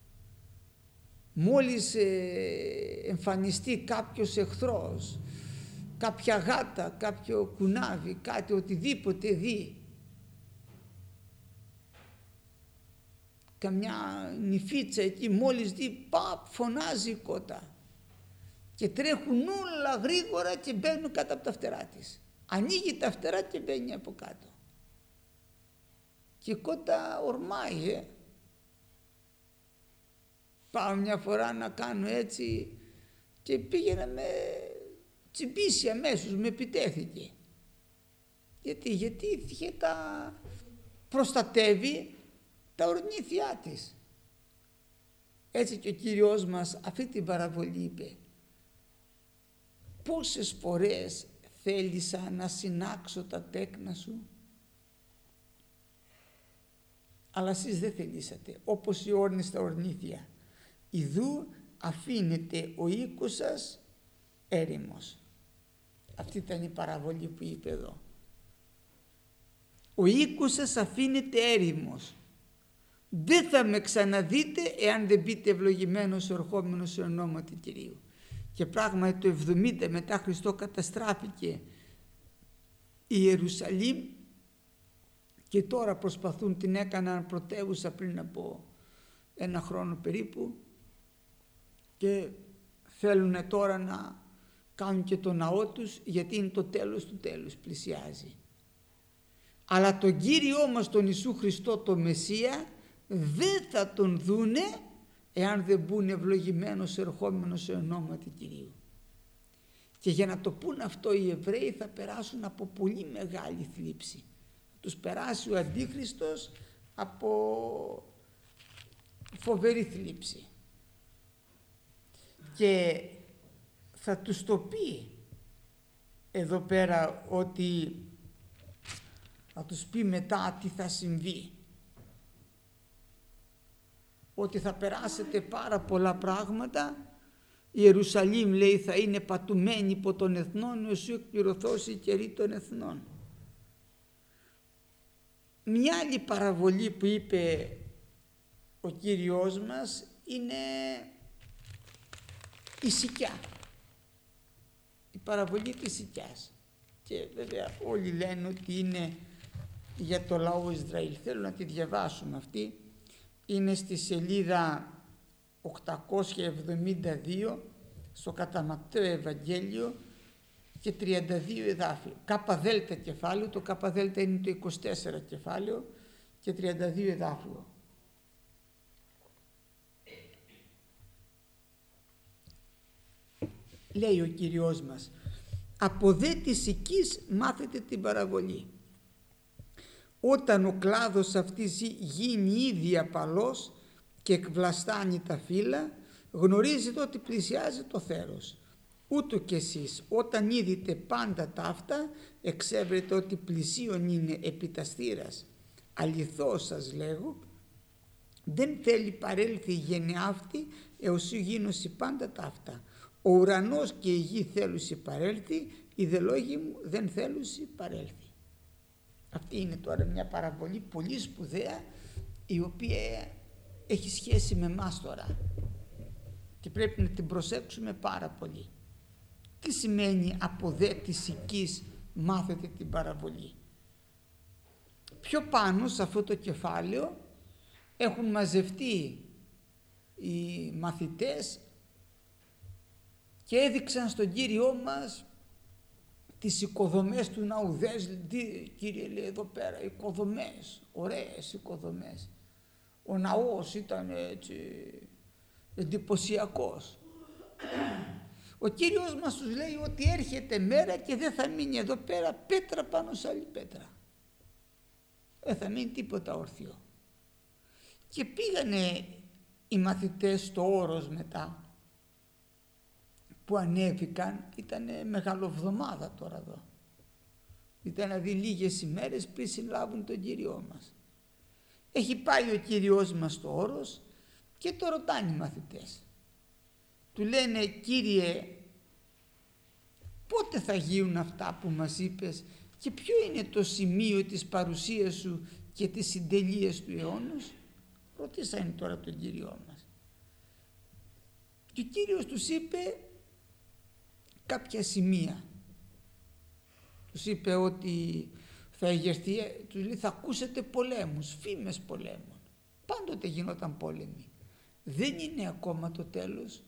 Μόλις εμφανιστεί κάποιος εχθρός, κάποια γάτα, κάποιο κουνάβι, κάτι οτιδήποτε δει, καμιά νυφίτσα εκεί, μόλις δει, παπ, φωνάζει η κότα και τρέχουν όλα γρήγορα και μπαίνουν κάτω από τα φτερά της. Ανοίγει τα φτερά και μπαίνει από κάτω και η κότα ορμάει. Πάω μια φορά να κάνω έτσι και πήγε να με τσιμπήσει αμέσως, με επιτέθηκε. Γιατί είχε προστατεύει τα ορνήθια της. Έτσι και ο Κύριος μας αυτή την παραβολή είπε. Πόσες φορές θέλησα να συνάξω τα τέκνα σου, αλλά εσείς δεν θελήσατε, όπως η όρνη στα ορνήθια. Ιδού αφήνεται ο οίκος σας έρημος. Αυτή ήταν η παραβολή που είπε εδώ. Ο οίκος σας αφήνεται έρημος. Δεν θα με ξαναδείτε εάν δεν μπείτε ευλογημένος ερχόμενος σε ονόματι Κυρίου. Και πράγματι το 70 μετά Χριστό καταστράφηκε η Ιερουσαλήμ και τώρα προσπαθούν, την έκαναν πρωτεύουσα πριν από 1 χρόνο περίπου και θέλουν τώρα να κάνουν και το ναό τους, γιατί είναι το τέλος του τέλους, πλησιάζει. Αλλά τον Κύριό μας τον Ιησού Χριστό, το Μεσσία, δεν θα τον δούνε εάν δεν μπουν ευλογημένος ερχόμενος σε ονόματι Κυρίου. Και για να το πούν αυτό οι Εβραίοι θα περάσουν από πολύ μεγάλη θλίψη. Θα τους περάσει ο Αντίχριστος από φοβερή θλίψη. Και θα τους το πει εδώ πέρα, ότι θα τους πει μετά τι θα συμβεί. Ότι θα περάσετε πάρα πολλά πράγματα. Η Ιερουσαλήμ, λέει, θα είναι πατουμένη υπό των εθνών, ώσου εκπληρωθώσει η καιρή των εθνών. Μια άλλη παραβολή που είπε ο Κύριος μας είναι η σικιά. Η παραβολή της σικιάς. Και βέβαια όλοι λένε ότι είναι για το λαό Ισραήλ. Θέλω να τη διαβάσουμε αυτή. Είναι στη σελίδα 872 στο κατά Ματθαίο Ευαγγέλιο και 32 εδάφια. ΚΔ κεφάλαιο, το ΚΔ είναι το 24 κεφάλαιο και 32 εδάφιο. Λέει ο Κύριος μας, από δε της οικής μάθετε την παραβολή. Όταν ο κλάδος αυτής γίνει ήδη απαλός και εκβλαστάνει τα φύλλα, γνωρίζετε ότι πλησιάζει το θέρος. Ούτω κι εσείς όταν είδите πάντα ταύτα, εξέβρετε ότι πλησίον είναι επιταστήρας. Αληθώς σας λέγω, δεν θέλει παρέλθει η γενεά αυτή έως γίνωση πάντα ταύτα. Ο ουρανός και η γη θέλουσι παρέλθει, οι δε λόγοι μου δεν θέλουσι παρέλθει. Αυτή είναι τώρα μια παραβολή πολύ σπουδαία, η οποία έχει σχέση με εμάς τώρα και πρέπει να την προσέξουμε πάρα πολύ. Τι σημαίνει από δε της οικής μάθετε την παραβολή? Πιο πάνω σε αυτό το κεφάλαιο έχουν μαζευτεί οι μαθητές και έδειξαν στον Κύριό μας τις οικοδομές του ναού. Κύριε, λέει εδώ πέρα, οικοδομές, ωραίες οικοδομές. Ο ναός ήταν έτσι εντυπωσιακός. Ο Κύριος μας τους λέει ότι έρχεται μέρα και δεν θα μείνει εδώ πέρα πέτρα πάνω σε άλλη πέτρα. Δεν θα μείνει τίποτα όρθιο. Και πήγανε οι μαθητές στο όρος μετά που ανέβηκαν, ήταν μεγαλοβδομάδα τώρα εδώ. Ήταν δηλαδή λίγες ημέρες πριν συλλάβουν τον Κύριό μας. Έχει πάει ο Κύριος μας στο όρος και το ρωτάνε οι μαθητές. Του λένε, Κύριε, πότε θα γίνουν αυτά που μας είπες και ποιο είναι το σημείο της παρουσίας σου και της συντελείας του αιώνος? Ρωτήσανε τώρα τον Κύριό μας. Και ο Κύριος τους είπε κάποια σημεία. Τους είπε ότι θα εγερθεί, τους λέει, θα ακούσετε πολέμους, φήμες πολέμων. Πάντοτε γινόταν πόλεμοι. Δεν είναι ακόμα το τέλος.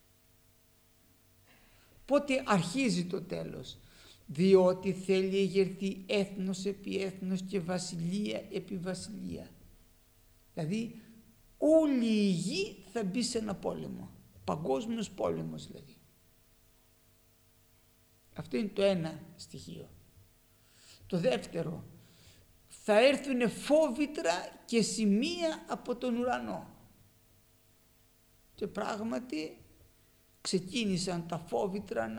Πότε αρχίζει το τέλος? Διότι θέλει εγερθεί έθνος επί έθνος και βασιλεία επί βασιλεία. Δηλαδή όλη η γη θα μπει σε ένα πόλεμο. Παγκόσμιος πόλεμος δηλαδή. Αυτό είναι το ένα στοιχείο. Το δεύτερο, θα έρθουν φόβητρα και σημεία από τον ουρανό. Και πράγματι ξεκίνησαν τα φόβητρα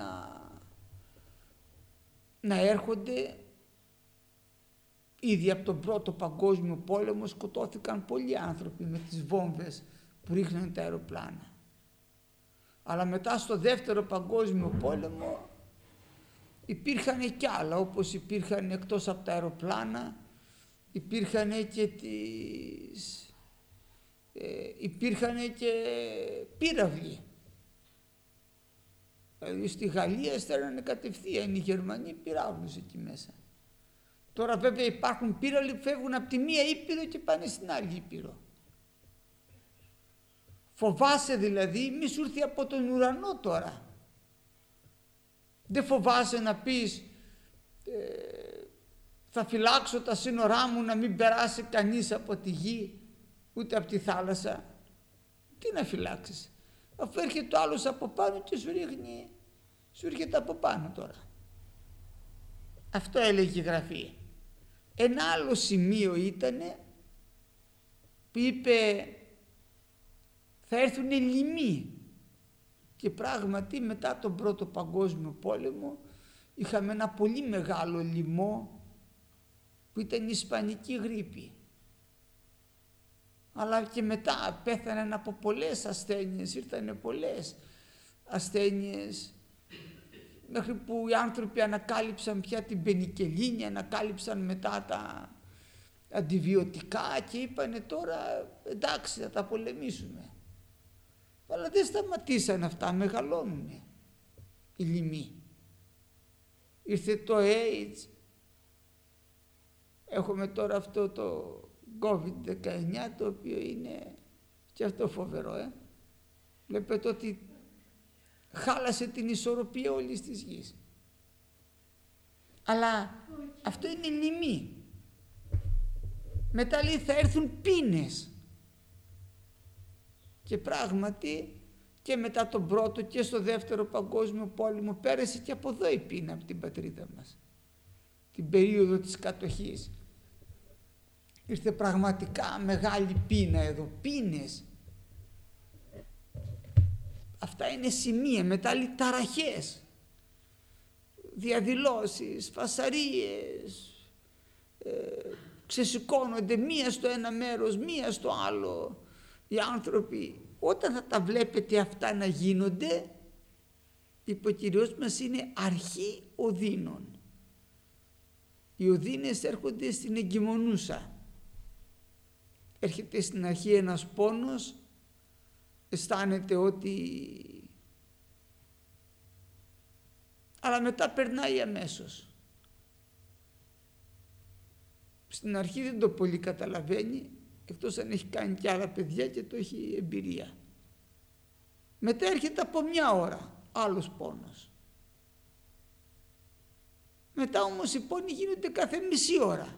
να έρχονται. Ήδη από τον πρώτο παγκόσμιο πόλεμο σκοτώθηκαν πολλοί άνθρωποι με τις βόμβες που ρίχναν τα αεροπλάνα. Αλλά μετά στο δεύτερο παγκόσμιο πόλεμο υπήρχαν και άλλα, όπως υπήρχαν εκτός από τα αεροπλάνα, υπήρχαν και πύραυλοι. Δηλαδή στη Γαλλία στέλνανε κατευθείαν οι Γερμανοί πυράβλους εκεί μέσα. Τώρα βέβαια υπάρχουν πύραυλοι που φεύγουν από τη μία ήπειρο και πάνε στην άλλη ήπειρο. Φοβάσαι δηλαδή μη σου έρθει από τον ουρανό τώρα. Δεν φοβάσαι να πεις θα φυλάξω τα σύνορά μου να μην περάσει κανείς από τη γη ούτε από τη θάλασσα? Τι να φυλάξεις, αφού έρχεται ο άλλος από πάνω και σου έρχεται από πάνω τώρα. Αυτό έλεγε η Γραφή. Ένα άλλο σημείο ήτανε που είπε θα έρθουν λοιμοί. Και πράγματι μετά τον πρώτο παγκόσμιο πόλεμο είχαμε ένα πολύ μεγάλο λοιμό που ήταν η Ισπανική γρίπη. Αλλά και μετά πέθαναν από πολλές ασθένειες, ήρθανε πολλές ασθένειες, μέχρι που οι άνθρωποι ανακάλυψαν πια την πενικελίνη, ανακάλυψαν μετά τα αντιβιωτικά και είπανε τώρα εντάξει θα τα πολεμήσουμε. Αλλά δεν σταματήσαν αυτά, μεγαλώνουνε οι λοιμοί. Ήρθε το AIDS, έχουμε τώρα αυτό το COVID-19 το οποίο είναι και αυτό φοβερό. Βλέπετε ότι χάλασε την ισορροπία όλης της γης. Αλλά αυτό είναι λοιμοί. Μετά λέει θα έρθουν πείνες. Και πράγματι και μετά τον πρώτο και στο δεύτερο παγκόσμιο πόλεμο πέρασε και από εδώ η πείνα από την πατρίδα μας. Την περίοδο της κατοχής. Ήρθε πραγματικά μεγάλη πείνα εδώ, πίνες. Αυτά είναι σημεία, μετά λέει ταραχές, διαδηλώσεις, φασαρίες, ξεσηκώνονται μία στο ένα μέρος, μία στο άλλο. Οι άνθρωποι, όταν θα τα βλέπετε αυτά να γίνονται, είπε ο Κύριος μας, είναι αρχή οδύνων. Οι οδύνες έρχονται στην εγκυμονούσα. Έρχεται στην αρχή ένας πόνος, αισθάνεται ότι... αλλά μετά περνάει αμέσως. Στην αρχή δεν το πολύ καταλαβαίνει, εκτός αν έχει κάνει και άλλα παιδιά και το έχει εμπειρία. Μετά έρχεται από μια ώρα άλλος πόνος. Μετά όμως οι πόνοι γίνονται κάθε μισή ώρα.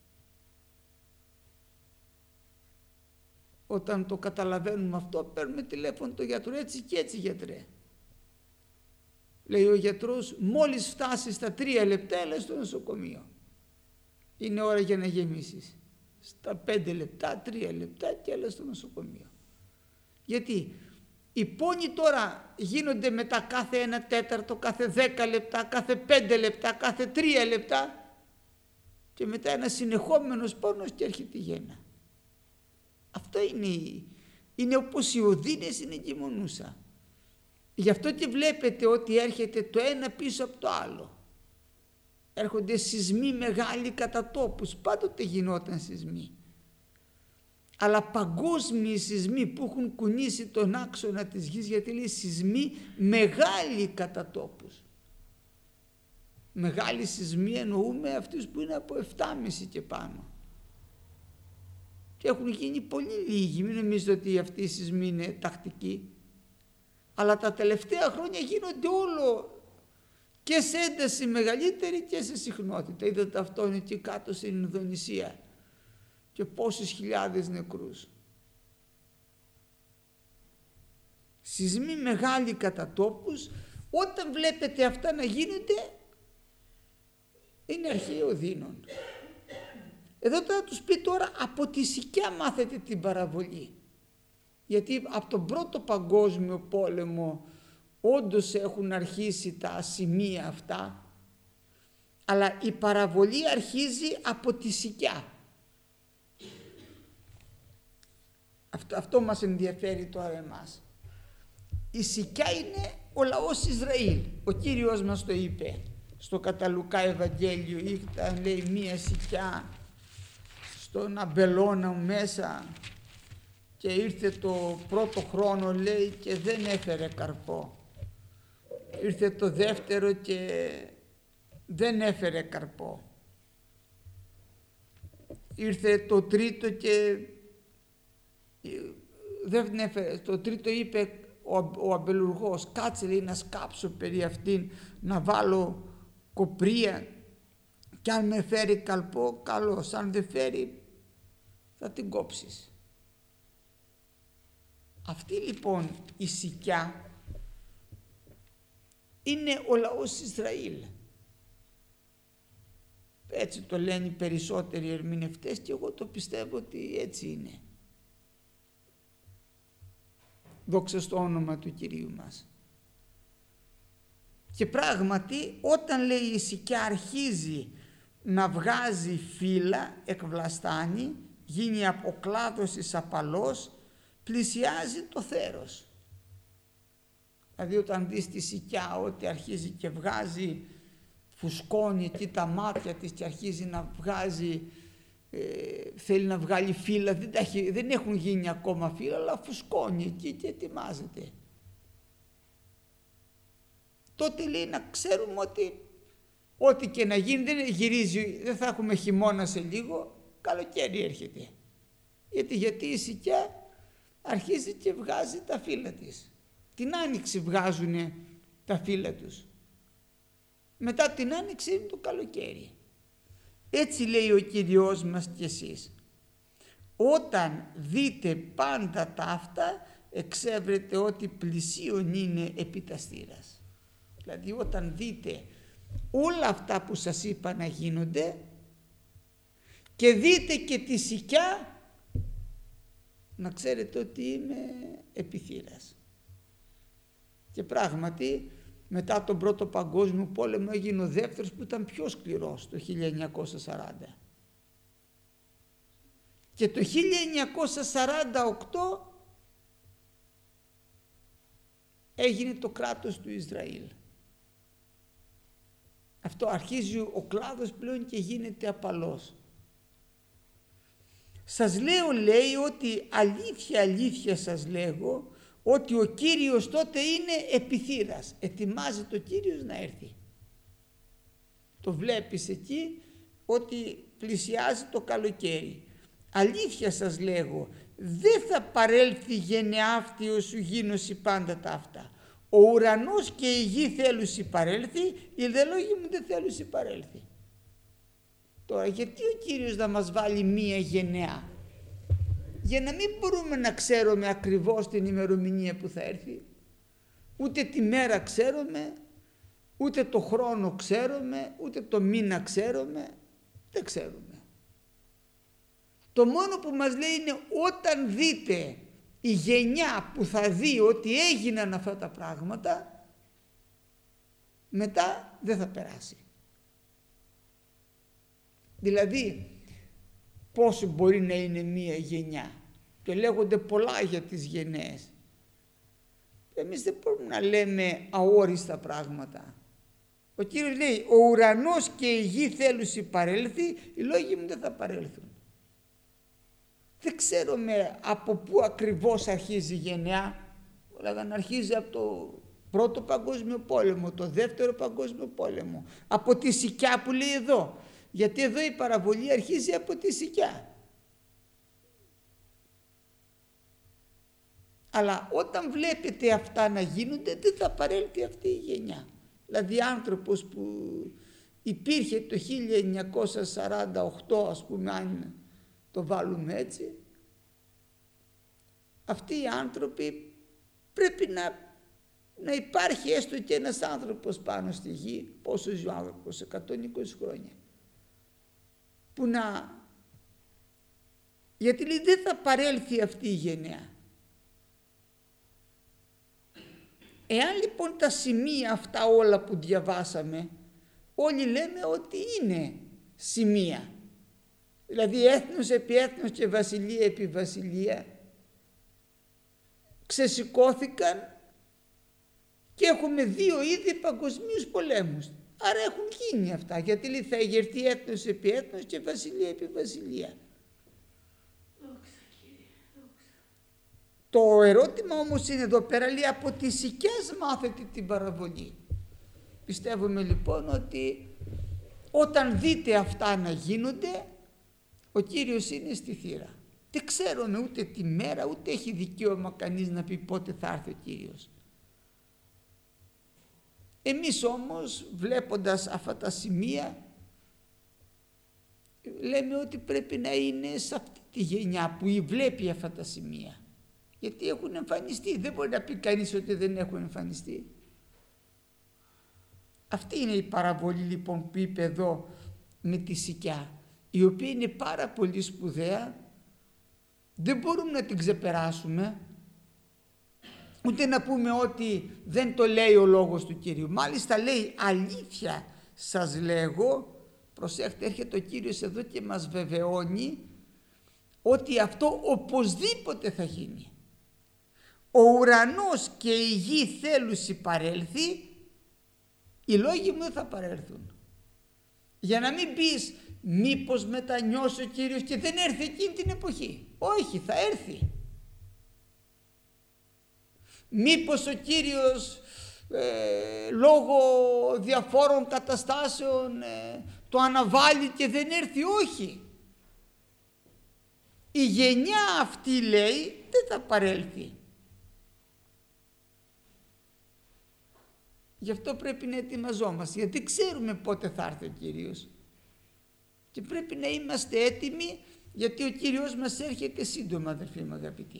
Όταν το καταλαβαίνουμε αυτό, παίρνουμε τηλέφωνο το γιατρό, έτσι και έτσι γιατρέ. Λέει ο γιατρός, μόλις φτάσει στα 3 λεπτά έλα στο νοσοκομείο. Είναι ώρα για να γεμίσεις. Στα 5 λεπτά, 3 λεπτά και έλα στο νοσοκομείο. Γιατί οι πόνοι τώρα γίνονται μετά κάθε 1/4, κάθε 10 λεπτά, κάθε 5 λεπτά, κάθε 3 λεπτά και μετά ένα συνεχόμενος πόνος και έρχεται η γέννα. Αυτό είναι όπως οι οδύνες είναι και η μονούσα. Γι' αυτό και βλέπετε ότι έρχεται το ένα πίσω από το άλλο. Έρχονται σεισμοί μεγάλοι κατά τόπους, πάντοτε γινόταν σεισμοί. Αλλά παγκόσμιοι σεισμοί που έχουν κουνήσει τον άξονα της γης, γιατί λέει σεισμοί μεγάλοι κατά τόπους. Μεγάλοι σεισμοί εννοούμε αυτούς που είναι από 7,5 και πάνω. Και έχουν γίνει πολύ λίγοι, μην νομίζετε ότι αυτοί οι σεισμοί είναι τακτικοί. Αλλά τα τελευταία χρόνια γίνονται όλο και σε ένταση μεγαλύτερη και σε συχνότητα. Είδατε αυτόν εκεί κάτω στην Ινδονησία και πόσους χιλιάδες νεκρούς. Σεισμοί μεγάλοι κατά τόπους, όταν βλέπετε αυτά να γίνονται, είναι αρχαίο δίνον. Εδώ θα τους πει τώρα από τη Σικιά μάθετε την παραβολή. Γιατί από τον Πρώτο Παγκόσμιο Πόλεμο όντως έχουν αρχίσει τα σημεία αυτά, αλλά η παραβολή αρχίζει από τη Σικιά. Αυτό μας ενδιαφέρει τώρα εμάς. Η Σικιά είναι ο λαός Ισραήλ. Ο Κύριος μας το είπε στο κατά Λουκά Ευαγγέλιο, ήταν λέει μία Σικιά στον αμπελώνα μέσα και ήρθε το πρώτο χρόνο λέει και δεν έφερε καρπό. Ήρθε το δεύτερο και δεν έφερε καρπό. Ήρθε το τρίτο και δεν έφερε. Το τρίτο είπε ο αμπελουργός, κάτσε λέει να σκάψω περί αυτήν, να βάλω κοπρία και αν με φέρει καρπό καλώς, αν δεν φέρει θα την κόψεις. Αυτή λοιπόν η Σικιά είναι ο λαός Ισραήλ. Έτσι το λένε οι περισσότεροι ερμηνευτές και εγώ το πιστεύω ότι έτσι είναι. Δόξα στο όνομα του Κυρίου μας. Και πράγματι όταν λέει η Σικιά αρχίζει να βγάζει φύλλα, εκβλαστάνει, γίνει αποκλάδωσης απαλός, πλησιάζει το θέρος. Δηλαδή όταν δεις τη Σικιά ότι αρχίζει και βγάζει, φουσκώνει εκεί τα μάτια της και αρχίζει να βγάζει, θέλει να βγάλει φύλλα, δεν έχουν γίνει ακόμα φύλλα, αλλά φουσκώνει εκεί και ετοιμάζεται. Τότε λέει να ξέρουμε ότι ό,τι και να γίνει δεν γυρίζει, δεν θα έχουμε χειμώνα σε λίγο, καλοκαίρι έρχεται. Γιατί η Σικιά αρχίζει και βγάζει τα φύλλα της. Την άνοιξη βγάζουν τα φύλλα τους. Μετά την άνοιξη είναι το καλοκαίρι. Έτσι λέει ο Κύριος μας και εσείς. Όταν δείτε πάντα τα αυτά, εξεύρετε ότι πλησίον είναι επί τα στήρας. Δηλαδή όταν δείτε όλα αυτά που σας είπα να γίνονται και δείτε και τη Σικιά, να ξέρετε ότι είμαι επί θύρας. Και πράγματι μετά τον Πρώτο Παγκόσμιο Πόλεμο έγινε ο δεύτερος που ήταν πιο σκληρός το 1940. Και το 1948 έγινε το κράτος του Ισραήλ. Αυτό αρχίζει ο κλάδος πλέον και γίνεται απαλός. Σας λέω λέει ότι αλήθεια σας λέγω ότι ο Κύριος τότε είναι επί θύρας. Ετοιμάζεται ο Κύριος να έρθει. Το βλέπεις εκεί ότι πλησιάζει το καλοκαίρι. Αλήθεια σας λέγω, δεν θα παρέλθει γενεάφτιο σου γίνωση πάντα τα αυτά. Ο ουρανός και η γη θέλουσι παρέλθει, οι δε λόγοι μου δεν θέλουσι παρέλθει. Τώρα γιατί ο Κύριος να μας βάλει μία γενεά? Για να μην μπορούμε να ξέρουμε ακριβώς την ημερομηνία που θα έρθει. Ούτε τη μέρα ξέρουμε, ούτε το χρόνο ξέρουμε, ούτε το μήνα ξέρουμε, δεν ξέρουμε. Το μόνο που μας λέει είναι όταν δείτε η γενιά που θα δει ότι έγιναν αυτά τα πράγματα, μετά δεν θα περάσει. Δηλαδή, πόσο μπορεί να είναι μία γενιά, και λέγονται πολλά για τις γενναίες. Εμείς δεν μπορούμε να λέμε αόριστα πράγματα. Ο Κύριος λέει, ο ουρανός και η γη θέλουσι παρέλθει, οι λόγοι μου δεν θα παρέλθουν. Δεν ξέρουμε από πού ακριβώς αρχίζει η γενιά. Λέγανε αρχίζει από το πρώτο παγκόσμιο πόλεμο, το δεύτερο παγκόσμιο πόλεμο, από τη Σικιά που λέει εδώ. Γιατί εδώ η παραβολή αρχίζει από τη Σικιά. Αλλά όταν βλέπετε αυτά να γίνονται, δεν θα παρέλθει αυτή η γενιά. Δηλαδή άνθρωπος που υπήρχε το 1948, ας πούμε, αν το βάλουμε έτσι, αυτοί οι άνθρωποι πρέπει να υπάρχει έστω και ένας άνθρωπος πάνω στη γη. Πόσο ζει ο άνθρωπος? 120 χρόνια. Γιατί λέει δεν θα παρέλθει αυτή η γενιά. Εάν λοιπόν τα σημεία αυτά όλα που διαβάσαμε, όλοι λέμε ότι είναι σημεία. Δηλαδή έθνος επί έθνος και βασιλεία επί βασιλεία ξεσηκώθηκαν και έχουμε δύο είδη παγκοσμίους πολέμους. Άρα έχουν γίνει αυτά, γιατί λέει θα ηγερθεί έθνος επί έθνος και βασιλεία επί βασιλεία. Το ερώτημα όμως είναι εδώ πέρα, λέει από τις Σικιάς μάθετε την παραβολή. Πιστεύουμε λοιπόν ότι όταν δείτε αυτά να γίνονται, ο Κύριος είναι στη θύρα. Δεν ξέρουμε ούτε τη μέρα, ούτε έχει δικαίωμα κανείς να πει πότε θα έρθει ο Κύριος. Εμείς όμως βλέποντας αυτά τα σημεία λέμε ότι πρέπει να είναι σε αυτή τη γενιά που βλέπει αυτά τα σημεία. Γιατί έχουν εμφανιστεί. Δεν μπορεί να πει κανείς ότι δεν έχουν εμφανιστεί. Αυτή είναι η παραβολή λοιπόν που είπε εδώ με τη Σικιά, η οποία είναι πάρα πολύ σπουδαία. Δεν μπορούμε να την ξεπεράσουμε, ούτε να πούμε ότι δεν το λέει ο λόγος του Κυρίου. Μάλιστα λέει αλήθεια σας λέγω, προσέχτε, έρχεται ο Κύριος εδώ και μας βεβαιώνει ότι αυτό οπωσδήποτε θα γίνει. Ο ουρανός και η γη θέλουσι παρέλθει, οι λόγοι μου δεν θα παρέλθουν. Για να μην πεις μήπως μετανιώσει ο Κύριος και δεν έρθει εκείνη την εποχή. Όχι, θα έρθει. Μήπως ο Κύριος λόγω διαφόρων καταστάσεων το αναβάλει και δεν έρθει. Όχι. Η γενιά αυτή λέει δεν θα παρέλθει. Γι' αυτό πρέπει να ετοιμαζόμαστε, γιατί ξέρουμε πότε θα έρθει ο Κύριος. Και πρέπει να είμαστε έτοιμοι, γιατί ο Κύριος μας έρχεται σύντομα, αδερφοί μου αγαπητοί.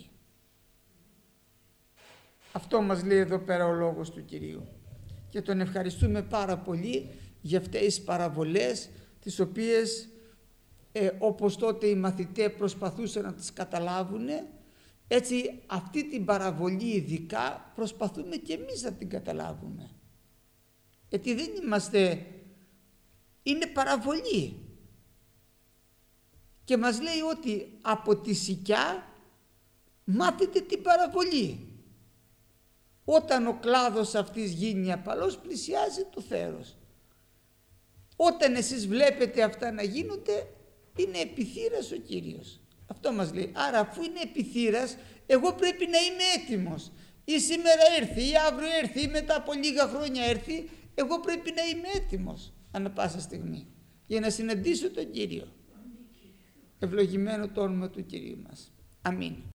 Αυτό μας λέει εδώ πέρα ο λόγος του Κυρίου. Και τον ευχαριστούμε πάρα πολύ για αυτές τις παραβολές, τις οποίες όπως τότε οι μαθητές προσπαθούσαν να τις καταλάβουν, έτσι αυτή την παραβολή ειδικά προσπαθούμε και εμείς να την καταλάβουμε. Γιατί δεν είμαστε, είναι παραβολή. Και μας λέει ότι από τη Σικιά μάθετε την παραβολή. Όταν ο κλάδος αυτής γίνει απαλός, πλησιάζει το θέρος. Όταν εσείς βλέπετε αυτά να γίνονται, είναι επιθύρας ο Κύριος. Αυτό μας λέει. Άρα αφού είναι επιθύρας, εγώ πρέπει να είμαι έτοιμος. Ή σήμερα έρθει, ή αύριο έρθει, ή μετά από λίγα χρόνια έρθει, εγώ πρέπει να είμαι έτοιμος ανά πάσα στιγμή για να συναντήσω τον Κύριο. Ευλογημένο το όνομα του Κυρίου μας. Αμήν.